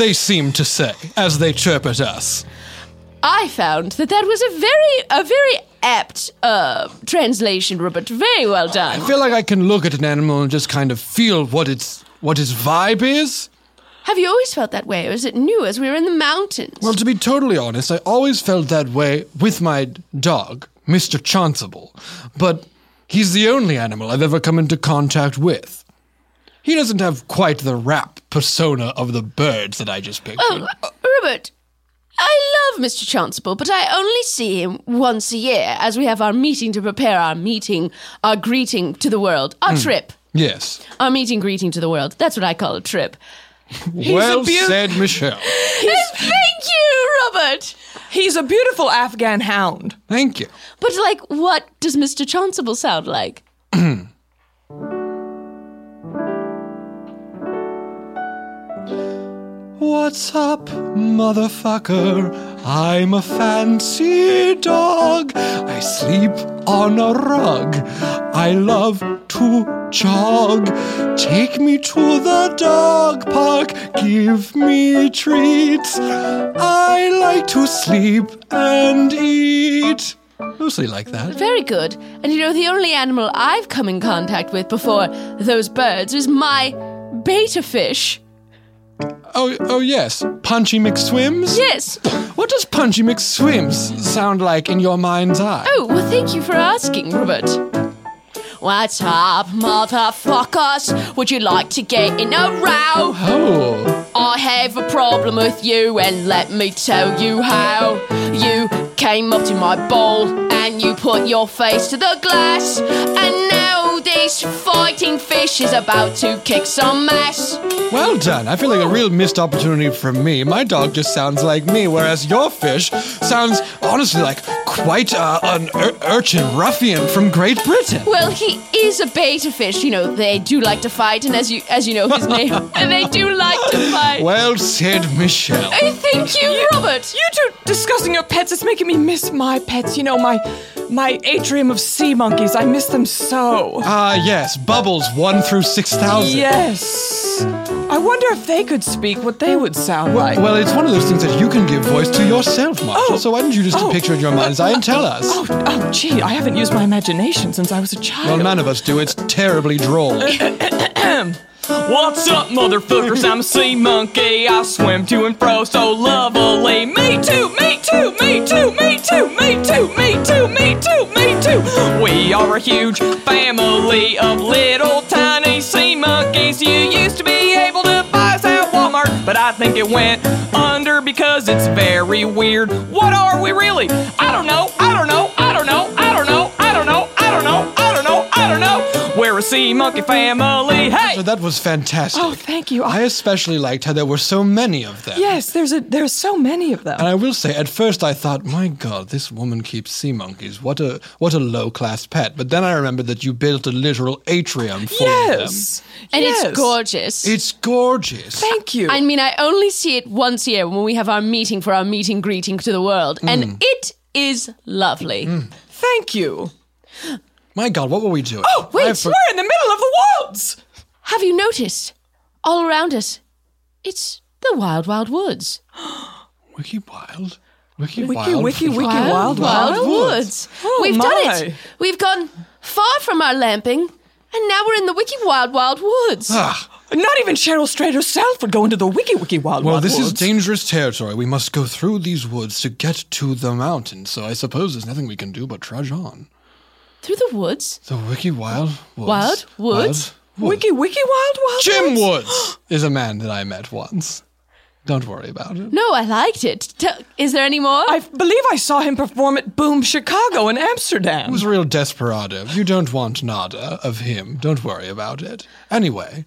they seem to say as they chirp at us. I found that was a very apt translation, Robert. Very well done. I feel like I can look at an animal and just kind of feel what its vibe is. Have you always felt that way, or is it new as we were in the mountains? Well, to be totally honest, I always felt that way with my dog, Mr. Chaunceyble. But he's the only animal I've ever come into contact with. He doesn't have quite the rap persona of the birds that I just pictured. Oh, Robert, I love Mr. Chaunceyble, but I only see him once a year as we have our meeting to prepare our greeting to the world, our trip. Yes. Our greeting to the world. That's what I call a trip. Well said, Michelle. Thank you, Robert. He's a beautiful Afghan hound. Thank you. But, what does Mr. Chaunceyble sound like? What's up, motherfucker? I'm a fancy dog. I sleep on a rug. I love to jog. Take me to the dog park. Give me treats. I like to sleep and eat. Mostly like that. Very good. And the only animal I've come in contact with before those birds is my beta fish. Oh yes, Punchy McSwims? Yes. What does Punchy McSwims sound like in your mind's eye? Oh, well, thank you for asking, Robert. What's up, motherfuckers? Would you like to get in a row? Oh. I have a problem with you, and let me tell you how. You came up to my bowl, and you put your face to the glass, and now this fighting fish is about to kick some ass. Well done. I feel like a real missed opportunity for me. My dog just sounds like me, whereas your fish sounds, honestly, like quite an urchin ruffian from Great Britain. Well, he is a beta fish. They do like to fight, and as you know his name, and they do like to fight. Well said, Michelle. Oh, thank you, Robert. You two discussing your pets, it's making me miss my pets. My atrium of sea monkeys, I miss them so. Yes, Bubbles 1 through 6,000. Yes. I wonder if they could speak, what they would sound like. Well, it's one of those things that you can give voice to yourself, Marshall. So why don't you just picture in your mind's eye and tell us? Oh, gee, I haven't used my imagination since I was a child. Well, none of us do. It's terribly droll. What's up, motherfuckers? I'm a sea monkey. I swim to and fro so lovely. Me too, me too, me too, me too, me too, me too, me too, me too. We are a huge family of little tiny sea monkeys. You used to be able to buy us at Walmart, but I think it went under because it's very weird. What are we really? I don't know, I don't know, I don't know, I don't know, I don't know, I don't know, I don't know, I don't know. We're a sea monkey family, hey! So that was fantastic. Oh, thank you. I especially liked how there were so many of them. Yes, there's so many of them. And I will say, at first I thought, my God, this woman keeps sea monkeys. What a low-class pet. But then I remembered that you built a literal atrium full of them. And it's gorgeous. It's gorgeous. Thank you. I mean, I only see it once a year when we have our meeting for our meeting greeting to the world. And it is lovely. Thank you. My God, what were we doing? Oh, wait, we're in the middle of the woods! Have you noticed? All around us, it's the wild, wild woods. Wiki Wild? Wiki Wild Woods. Oh, We've done it. We've gone far from our lamping, and now we're in the Wiki Wild Woods. Not even Cheryl Strait herself would go into the Wiki Wild Well, Woods. this is dangerous territory. We must go through these woods to get to the mountain, so I suppose there's nothing we can do but trudge on. Through the woods? The Wiki Wild Woods. Wild Woods? Wiki Wild Jim Woods? Woods is a man that I met once. Don't worry about it. No, I liked it. Is there any more? I believe I saw him perform at Boom Chicago in Amsterdam. He was a real desperado. You don't want nada of him. Don't worry about it. Anyway.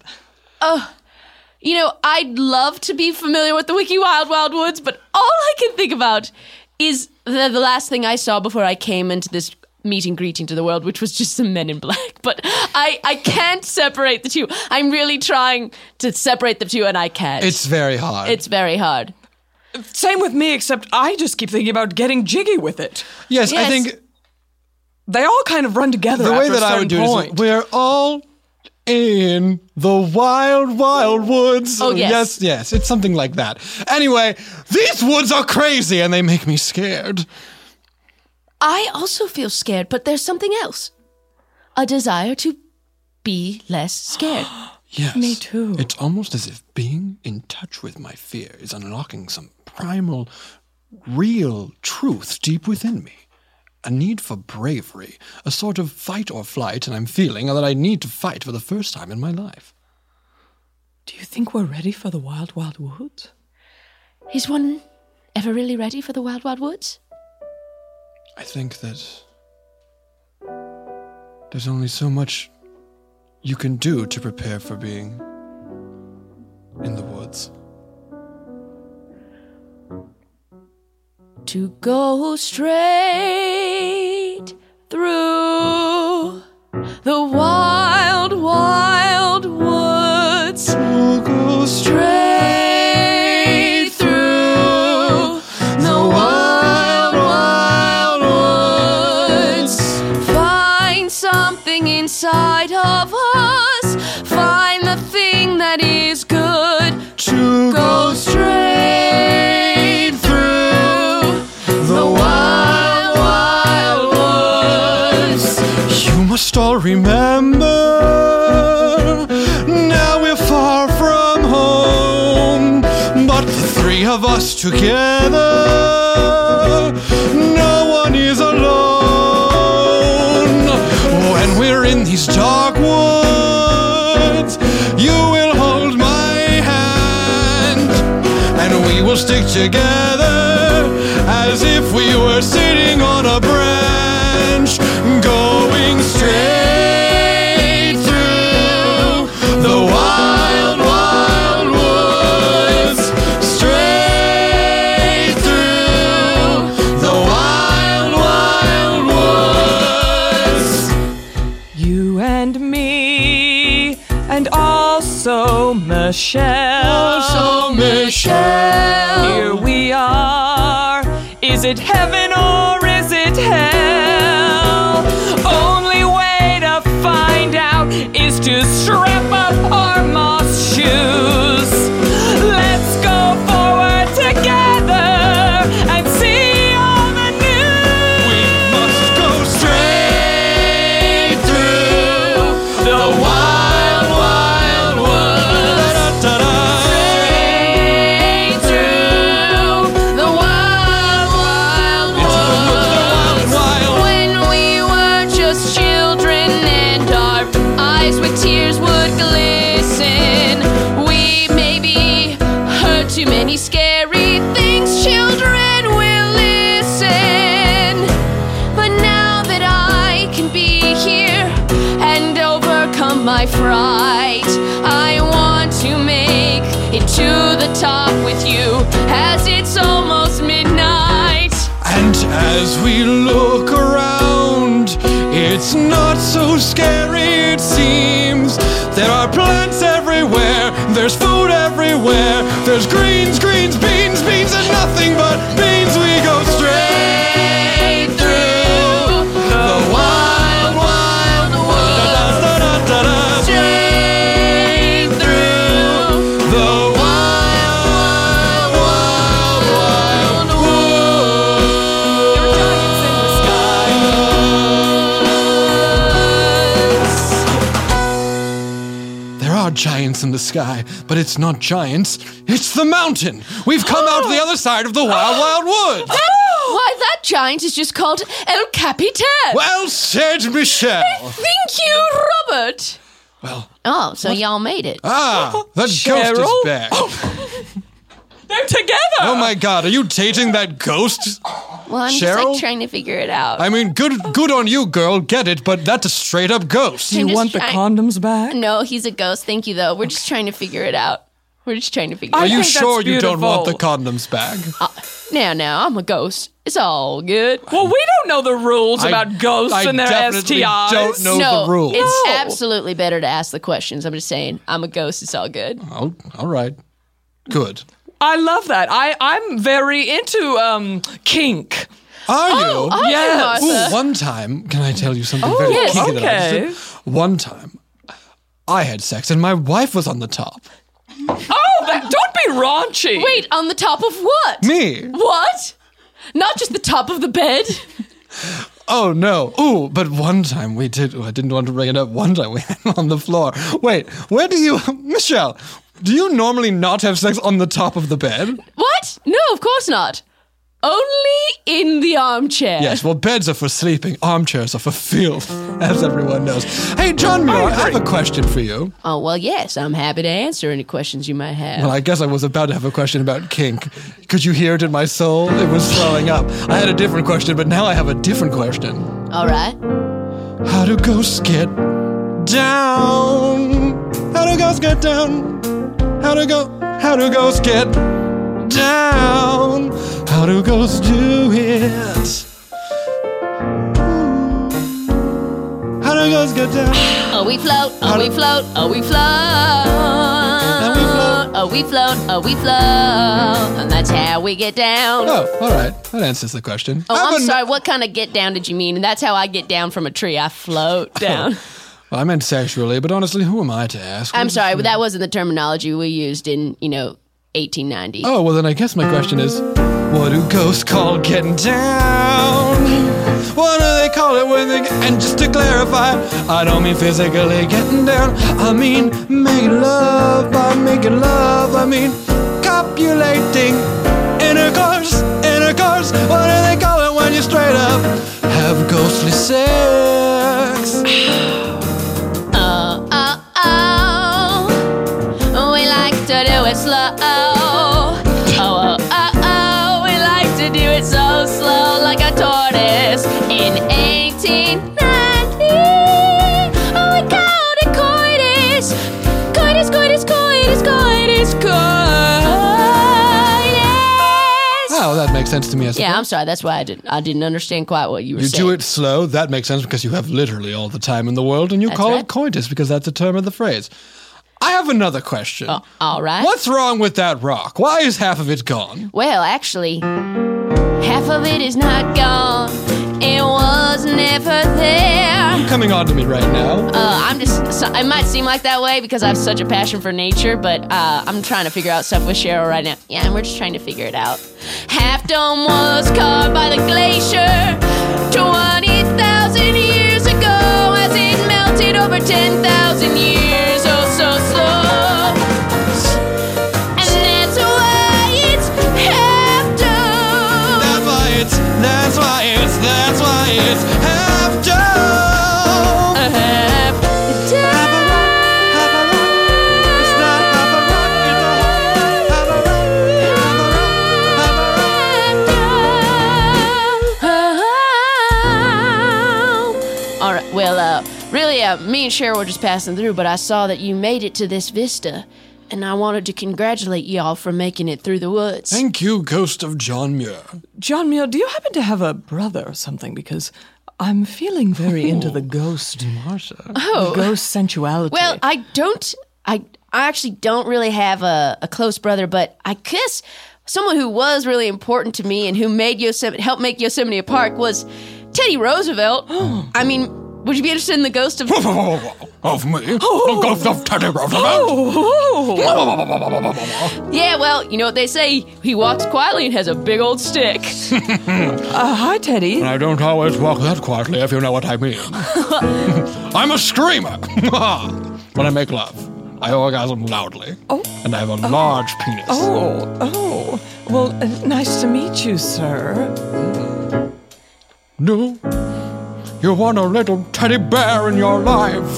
I'd love to be familiar with the Wiki Wild Woods, but all I can think about is the last thing I saw before I came into this meeting greeting to the world, which was just some men in black. But I can't separate the two. I'm really trying to separate the two, and I can't. It's very hard. It's very hard. Same with me, except I just keep thinking about getting jiggy with it. Yes, I think they all kind of run together. The way after that a I would do certain point. it is we're all in the wild, wild woods. Oh, yes. Yes, it's something like that. Anyway, these woods are crazy and they make me scared. I also feel scared, but there's something else. A desire to be less scared. Yes. Me too. It's almost as if being in touch with my fear is unlocking some primal, real truth deep within me. A need for bravery, a sort of fight or flight, and I'm feeling that I need to fight for the first time in my life. Do you think we're ready for the wild, wild woods? Is one ever really ready for the wild, wild woods? I think that there's only so much you can do to prepare for being in the woods. To go straight through the wild, wild woods. To go Straight through the wild, wild woods. Find something inside of us. Find the thing that is good. to Go straight through the wild, wild woods. You must all remember, now we're far from home, but the three of us together, no one is alone. When we're in these dark woods, you will hold my hand, and we will stick together as if we were sitting on a branch, going straight through the wild, wild woods. Straight through the wild, wild woods. You and me, and also Michelle. So Michelle, Here we are. Is it heaven or is it hell? Only way to find out is to strap up our moss shoes. Let's go forward together and see all the news. we must go straight through the wild, wild woods. Da-da-da. Straight through the wild, wild Into the woods, the wild, wild. When we were just children and our eyes with tears would glisten, we maybe heard too many scary things. Children will listen. But now that I can be here and overcome my fright, I want to make it to the top with you as it's almost midnight. And as we look around, it's not so scary, it seems. There are plants everywhere, there's food everywhere, there's greens, greens, beans, beans, and nothing but beans. We go straight through the wild, wild woods. Da-da-da-da-da. Straight through The wild, wild, wild woods. There are giants in the sky, but it's not giants, it's the mountain. We've come out the other side of the wild, wild woods. Why, that giant is just called El Capitan. Well said, Michelle. Thank you, Robert. Well, Oh, so y'all made it. the ghost Cheryl? is back. They're together. Oh my God, are you dating that ghost? Well, I'm just Cheryl? like trying to figure it out. I mean, good on you, girl. Get it, but that's a straight up ghost. Do you I'm just want the trying- condoms back? No, he's a ghost. Thank you, though. We're just trying to figure it out. We're just trying to figure Are it you think that's sure you don't want the beautiful. condoms back? out. Now, I'm a ghost. It's all good. Well, we don't know the rules I- about ghosts I and their definitely STIs. don't know No, the rules. it's No. absolutely better to ask the questions. I'm just saying, I'm a ghost. It's all good. Oh, all right. Good. I love that. I'm very into kink. Are you? Are you, Yes. Martha? Ooh, one time, can I tell you something very yes, kinky that I okay. just did? One time, I had sex and my wife was on the top. Oh, don't be raunchy. Wait, on the top of what? Me. What? Not just the top of the bed? Oh, no. Ooh, but one time we did. I didn't want to bring it up. One time we had on the floor. Wait, where do you... Michelle, do you normally not have sex on the top of the bed? What? No, of course not. Only in the armchair. Yes, well, beds are for sleeping. Armchairs are for filth, as everyone knows. Hey, John Muir, I have a question for you. Oh, well, yes. I'm happy to answer any questions you might have. Well, I guess I was about to have a question about kink. Could you hear it in my soul? It was swelling up. I had a different question, but now I have a different question. All right. How do ghosts get down? How do ghosts get down? How do ghosts get down? How do ghosts do it? How do ghosts get down? Oh, we float, oh, we float, oh, we float. Oh, we float, oh, we float. And that's how we get down. Oh, all right. That answers the question. Oh, I'm sorry. What kind of get down did you mean? And that's how I get down from a tree. I float down. Well, I meant sexually, but honestly, who am I to ask? I'm sorry, but that wasn't the terminology we used in, 1890. Oh, well, then I guess my question is, what do ghosts call getting down? What do they call it when they... And just to clarify, I don't mean physically getting down. I mean making love. By making love, I mean copulating. Intercourse. What do they call it when you straight up have ghostly sex? We like to do it slow. We like to do it so slow, like a tortoise in 1890. Oh, we called it coitus. Coitus. Oh, that makes sense to me as well. Yeah, I'm sorry. That's why I didn't understand quite what you were saying. You do it slow. That makes sense because you have literally all the time in the world, and you call it coitus because that's the term of the phrase. I have another question. All right. What's wrong with that rock? Why is half of it gone? Well, actually, half of it is not gone. It was never there. Coming on to me right now. It might seem like that way because I have such a passion for nature, but I'm trying to figure out stuff with Cheryl right now. Yeah, and we're just trying to figure it out. Half Dome was carved by the glacier 20,000 years ago as it melted over 10,000 years. Oh, so slow. And that's why it's Half Dome. That's why it's Half Dome. Half Dome. It's not half a rock, it's half a rock. All right, well, really, me and Cheryl were just passing through, but I saw that you made it to this vista, and I wanted to congratulate y'all for making it through the woods. Thank you, Ghost of John Muir. John Muir, do you happen to have a brother or something? Because I'm feeling very into the ghost. Marsha. Oh. The ghost sensuality. Well, I actually don't really have a close brother, but I guess someone who was really important to me and who helped make Yosemite a park was Teddy Roosevelt. I mean, would you be interested in the ghost of... Of me? The ghost of Teddy Roosevelt? Yeah, well, you know what they say. He walks quietly and has a big old stick. Hi, Teddy. I don't always walk that quietly, if you know what I mean. I'm a screamer. When I make love, I orgasm loudly. Oh. And I have a large penis. Oh. Well, nice to meet you, sir. No. You want a little teddy bear in your life.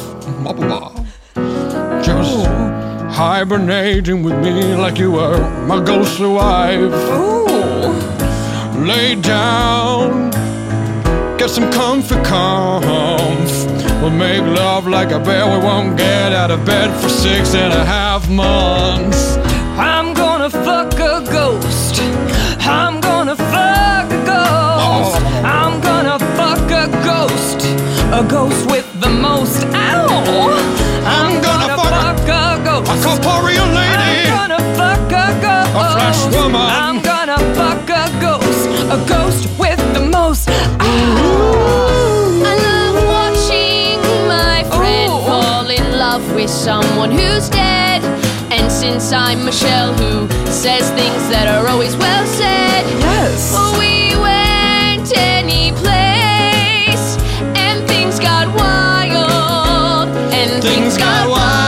Just hibernating with me like you were my ghostly wife. Oh. Lay down, get some comfy comf. We'll make love like a bear. We won't get out of bed for 6.5 months. I'm gonna fuck a ghost. I'm gonna fuck a ghost. I'm gonna fuck a ghost. A ghost with the most. Ow! I'm gonna fuck a ghost. A corporeal lady. I'm gonna fuck a ghost. A flesh woman. I'm gonna fuck a ghost. A ghost with the most. I love watching my friend fall in love with with someone who's dead. And since I'm Michelle who says things that are always well said, Yes. we went any place and things got wild. And things got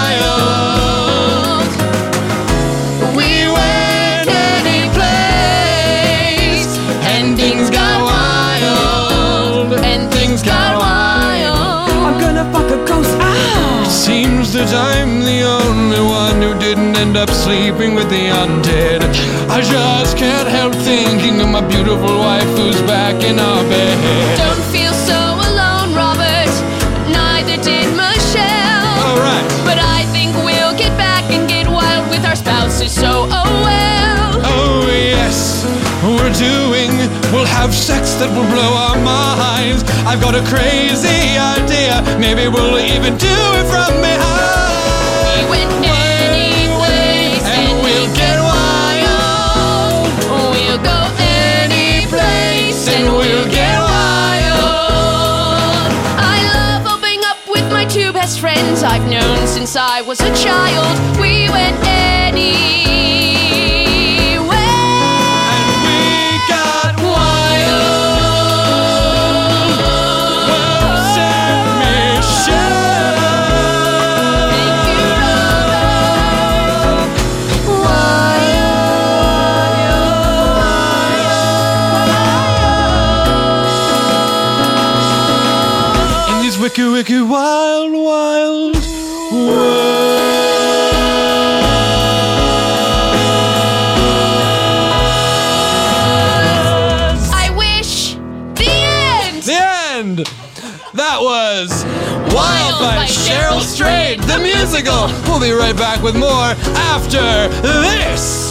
wild. We went any place and things got wild. And things got wild. I'm gonna fuck a ghost. Ah! Seems that I'm the only one who didn't end up sleeping with the undead. I just can't help thinking of my beautiful wife who's back in our bed. Don't feel so alone, Robert. Neither did Michelle. Alright. But I think we'll get back and get wild with our spouses, so oh well. Oh yes, we'll have sex that will blow our minds. I've got a crazy idea, maybe we'll even do it from behind. We went any place and we'll get wild. We'll go any place and we'll get wild. I love opening up with my two best friends I've known since I was a child. We went anywhere. And we got wild. Well said, Michelle. Thank you, In these wicked, wicked, wild, wild world. I wish the end. The end. That was Wild by Cheryl Strayed, the musical. We'll be right back with more after this.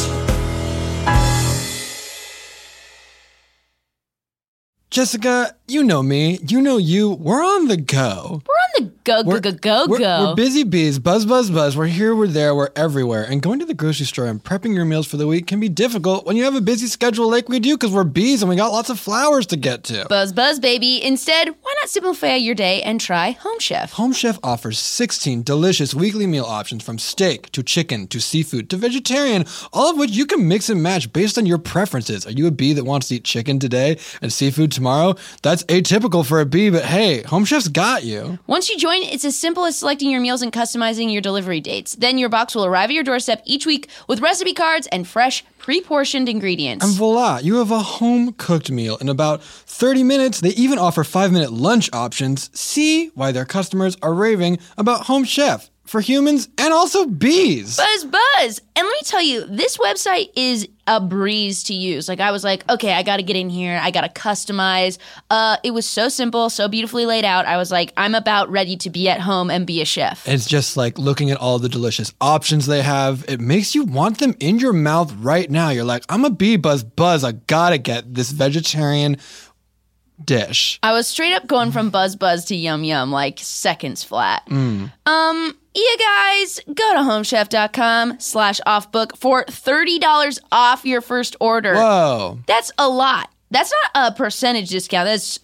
Jessica, you know me, you know you. We're on the go. We're on the go. We're busy bees, buzz, buzz, buzz. We're here, we're there, we're everywhere. And going to the grocery store and prepping your meals for the week can be difficult when you have a busy schedule like we do because we're bees and we got lots of flowers to get to. Buzz, buzz, baby. Instead, why not simplify your day and try Home Chef? Home Chef offers 16 delicious weekly meal options from steak to chicken to seafood to vegetarian, all of which you can mix and match based on your preferences. Are you a bee that wants to eat chicken today and seafood tomorrow? That's atypical for a bee, but hey, Home Chef's got you. Once you join, it's as simple as selecting your meals and customizing your delivery dates. Then your box will arrive at your doorstep each week with recipe cards and fresh, pre-portioned ingredients. And voila, you have a home-cooked meal in about 30 minutes. They even offer 5-minute lunch options. See why their customers are raving about Home Chef for humans and also bees. Buzz, buzz. And let me tell you, this website is a breeze to use. Like, I was like, okay, I got to get in here. I got to customize. It was so simple, so beautifully laid out. I was like, I'm about ready to be at home and be a chef. It's just like looking at all the delicious options they have. It makes you want them in your mouth right now. You're like, I'm a bee, buzz, buzz. I got to get this vegetarian dish. I was straight up going from buzz, buzz to yum, yum, like seconds flat. You guys, go to homechef.com/offbook for $30 off your first order. Whoa. That's a lot. That's not a percentage discount. That's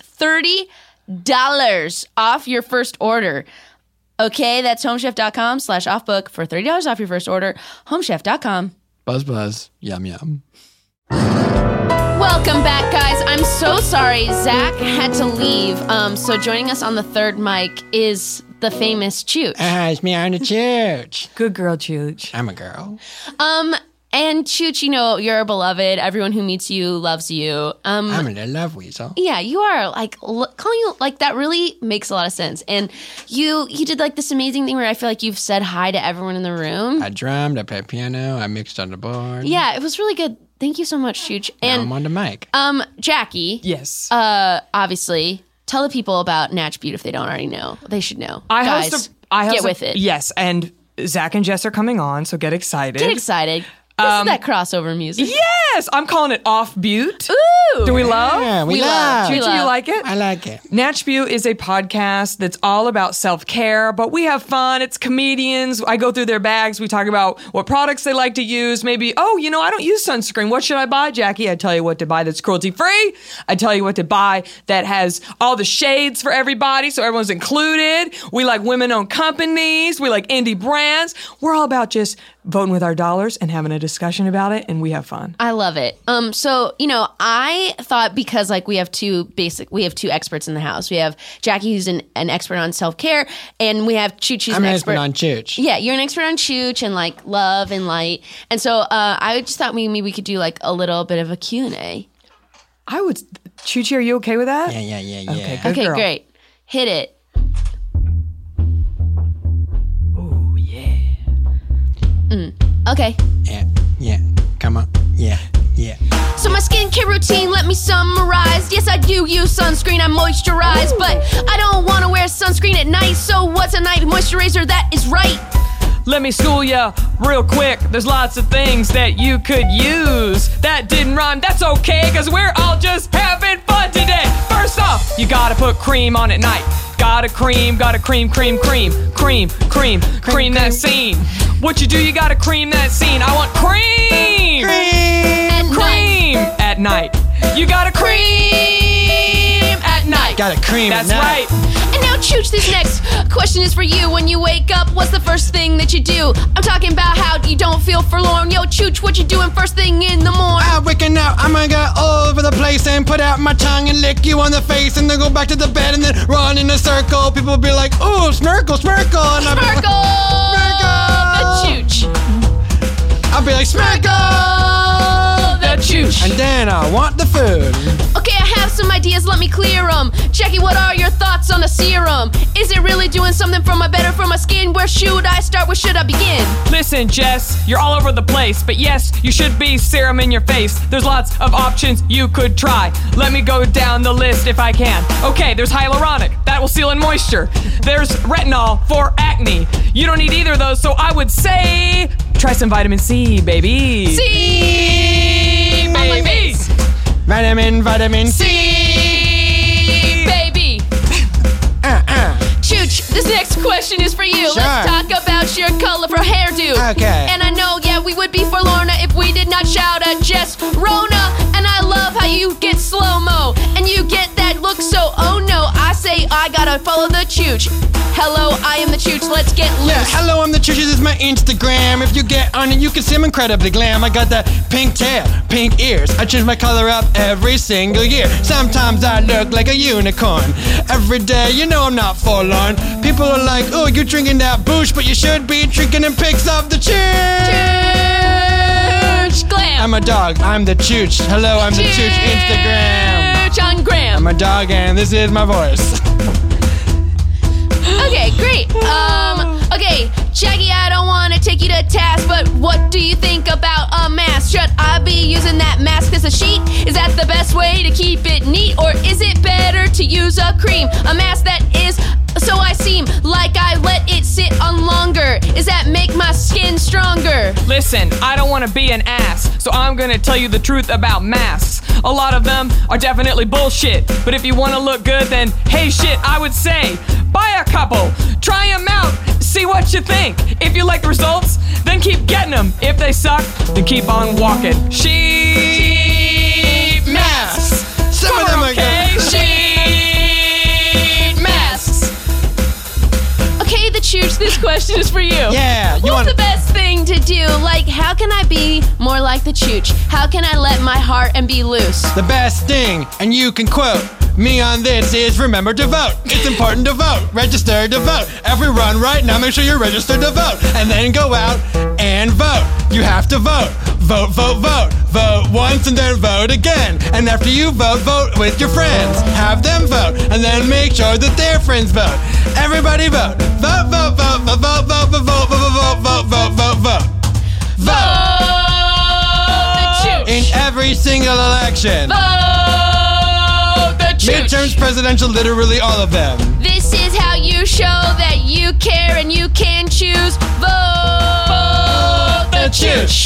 $30 off your first order. Okay, that's homechef.com/offbook for $30 off your first order. Homechef.com. Buzz, buzz. Yum, yum. Welcome back, guys. I'm so sorry Zach had to leave. So joining us on the third mic is the famous Chooch. It's me on the Chooch. Good girl, Chooch. I'm a girl. And Chooch, you know, you're beloved. Everyone who meets you loves you. I'm a love weasel. Yeah, you are. Like, calling you like that really makes a lot of sense. And you did like this amazing thing where I feel like you've said hi to everyone in the room. I drummed, I played piano, I mixed on the board. Yeah, it was really good. Thank you so much, Chooch. Now And I'm on the mic. Jackie. Yes. Obviously, tell the people about Natch Beaut if they don't already know. They should know. I host get with it. Yes, and Zach and Jess are coming on, so get excited. Get excited. This is that crossover music. Yes, I'm calling it Off Butte. Ooh. Do we love? Yeah, we love. Choo-choo, you like it? I like it. Natch Butte is a podcast that's all about self-care, but we have fun. It's comedians. I go through their bags. We talk about what products they like to use. Maybe, I don't use sunscreen. What should I buy, Jackie? I tell you what to buy that's cruelty-free. I tell you what to buy that has all the shades for everybody, so everyone's included. We like women-owned companies. We like indie brands. We're all about just voting with our dollars and having a discussion about it, and we have fun. I love it. So, I thought because we have two experts in the house. We have Jackie, who's an expert on self-care, and we have Chooch, who's I'm an an expert on Chooch. Yeah, you're an expert on Chooch and love and light. And so I just thought maybe we could do a little bit of a Q&A. I would. Chooch, are you okay with that? Yeah. Okay, good Okay, girl. great. Hit it. Oh, yeah. Okay. Yeah. Come on. Yeah. So my skincare routine, let me summarize. Yes, I do use sunscreen, I moisturize, but I don't want to wear sunscreen at night. So what's a night moisturizer that is right? Let me school ya real quick. There's lots of things that you could use. That didn't rhyme, that's okay, cause we're all just having fun today. First off, you gotta put cream on at night. Gotta cream that scene. What you do, you gotta cream that scene. I want cream at night. You gotta cream at night. Gotta cream That's at night. right. And now, Chooch, this next question is for you. When you wake up, what's the first thing that you do? I'm talking about how you don't feel forlorn. Yo, Chooch, what you doing first thing in the morning? I'm waking up, I'm gonna go all over the place and put out my tongue and lick you on the face and then go back to the bed and then run in a circle. People will be like, ooh, smirkle. And I'll be like, The Chooch. I'll be like, smirkle! The Chooch. And then I want the food. Okay, I have some ideas, let me clear them. Jackie, what are your thoughts on a serum? Is it really doing something for my better for my skin? Where should I start? Where should I begin? Listen, Jess, you're all over the place, but yes, you should be serum in your face. There's lots of options you could try. Let me go down the list if I can. Okay, there's hyaluronic. That will seal in moisture. There's retinol for acne. You don't need either of those, so I would say try some vitamin C, baby. C, baby. on my face. Vitamin C. Baby. Chooch, this next question is for you. Sure. Let's talk about your colorful hairdo. Okay. And I know, we would be forlorn if we did not shout at Jess Rona. And I love how you get slow-mo. And you get that look so, oh no. I say I gotta follow the Chooch. Hello, I am the Chooch. Let's get loose. Yeah, hello, I'm the Chooch. This is my Instagram. If you get on it, you can see I'm incredibly glam. I got that pink tail, pink ears. I change my color up every single year. Sometimes I look like a unicorn. Every day, I'm not forlorn. People are like, oh, you're drinking that boosh, but you should be drinking in pics of the Chooch. Chooch glam. I'm a dog. I'm the Chooch. Hello, I'm the Chooch Instagram. Chooch on gram. I'm a dog, and this is my voice. Okay, great. Okay, Jackie, I don't want to take you to task, but what do you think about a mask? Should I be using that mask as a sheet? Is that the best way to keep it neat? Or is it better to use a cream? A mask that is so I seem like I let it sit on longer. Does that make my skin stronger? Listen, I don't want to be an ass, so I'm going to tell you the truth about masks. A lot of them are definitely bullshit, but if you want to look good, then hey shit, I would say buy a couple, try them out, see what you think. If you like the results, then keep getting them. If they suck, then keep on walking. Sheet masks. Some of them are okay. good. Sheet masks. Okay, the Chooch, this question is for you. Yeah, What's the best thing to do? How can I be more like the Chooch? How can I let my heart and be loose? The best thing, and you can quote me on this, is remember to vote. It's important to vote. Register to vote. Everyone right now, make sure you're registered to vote. And then go out and vote. You have to vote. Vote, vote, vote. Vote once and then vote again. And after you vote, vote with your friends. Have them vote. And then make sure that their friends vote. Everybody vote. Vote, vote, vote, vote, vote, vote, vote, vote, vote, vote, vote, vote, vote. Vote. The Chooch. In every single election. Vote the Chooch. Midterms, presidential, literally all of them. This is how you show that you care and you can choose. Vote the Chooch.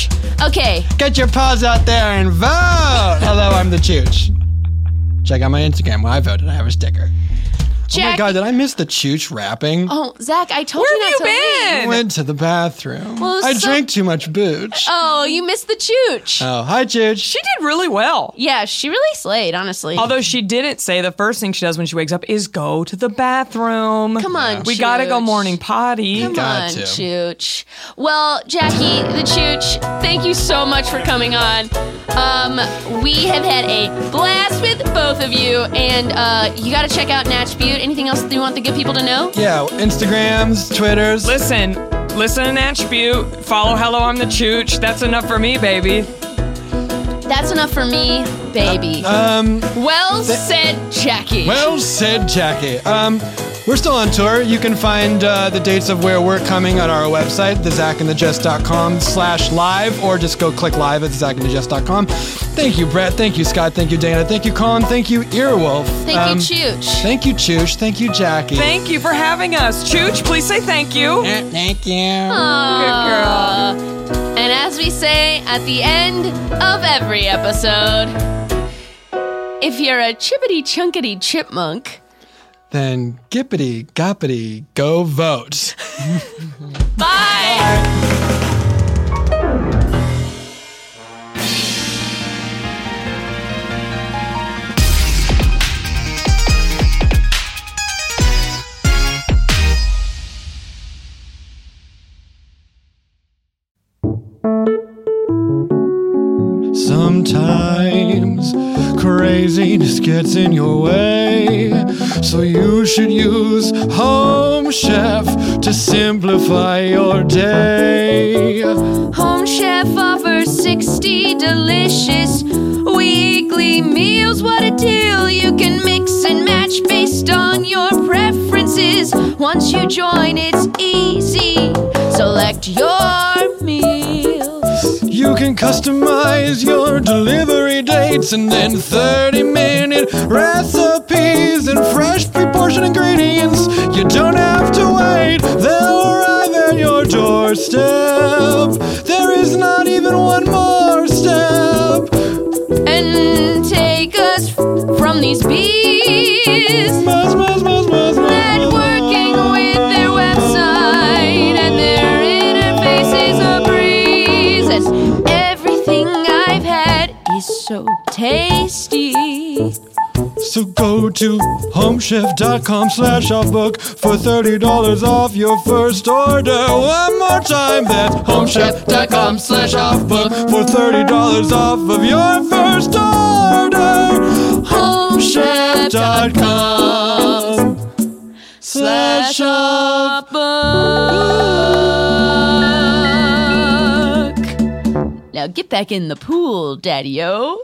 Okay. Get your paws out there and vote. Hello, I'm the Chooch. Check out my Instagram where I voted. I have a sticker. Oh my God, did I miss the Chooch rapping? Oh, Zach, I told you not to leave. I went to the bathroom. Well, I drank too much booch. Oh, you missed the Chooch. Oh, hi, Chooch. She did really well. Yeah, she really slayed, honestly. Although she didn't say the first thing she does when she wakes up is go to the bathroom. Come on, We gotta go Chooch. morning potty. Come on, Chooch. Well, Jackie, the Chooch, thank you so much for coming on. We have had a blast with both of you, and you gotta check out Natch Butte. Anything else you want the good people to know? Yeah, Instagrams, Twitters. Listen to Natch Butte. Follow Hello, I'm the Chooch. That's enough for me, baby. That's enough for me, baby. Well said, Jackie. Well said, Jackie. We're still on tour. You can find the dates of where we're coming on our website, thezachandthejess.com/live, or just go click live at thezachandthejess.com. Thank you, Brett. Thank you, Scott. Thank you, Dana. Thank you, Colin. Thank you, Earwolf. Thank you, Chooch. Thank you, Chooch. Thank you, Jackie. Thank you for having us. Chooch, please say thank you. Thank you. Good girl. And as we say at the end of every episode, if you're a chippity chunkity chipmunk, then gippity goppity go vote. Bye. Sometimes craziness gets in your way, so you should use Home Chef to simplify your day. Home Chef offers 60 delicious weekly meals. What a deal! You can mix and match based on your preferences. Once you join, it's easy. Select your meals. You can customize your delivery dates and then 30-minute recipes and fresh pre-portioned ingredients. You don't have to wait, they'll arrive at your doorstep. There is not even one more step. And take us from these bees. Networking with their website and their interface is a breeze. And everything I've had is so tasty. So go to homechef.com/offbook for $30 off your first order. One more time, that's homechef.com/offbook for $30 off of your first order. homechef.com/offbook. Now get back in the pool, Daddy-o.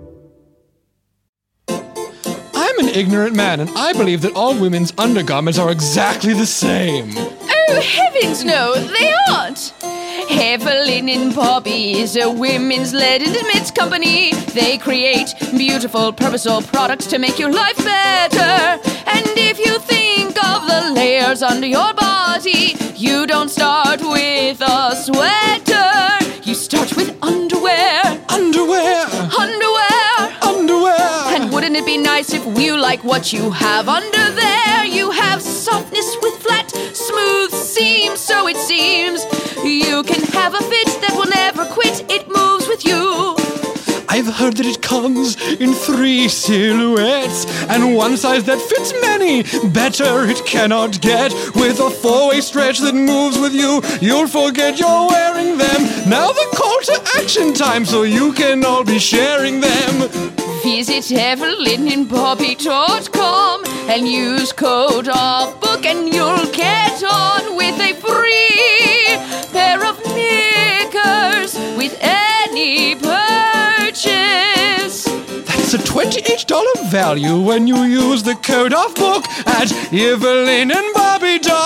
I'm an ignorant man, and I believe that all women's undergarments are exactly the same. Oh, heavens no, they aren't. Heaven in Poppy is a women's-led intimate company. They create beautiful, purposeful products to make your life better. And if you think of the layers under your body, you don't start with a sweater. You start with underwear. Underwear. Underwear. Underwear. And wouldn't it be nice if you like what you have under there? You have softness with flat, smooth seams, so it seems. You can have a fit that will never quit. It moves with you. I've heard that it comes in 3 silhouettes and one size that fits many. Better it cannot get. With a 4-way stretch that moves with you, you'll forget you're wearing them. Now the call to action time, so you can all be sharing them. Visit evelynandbobby.com and use code OFFBOOK and you'll get on with a free pair of knickers with any purchase. That's a $28 value when you use the code OFFBOOK at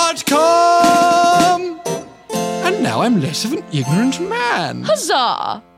evelynandbobby.com. And now I'm less of an ignorant man. Huzzah!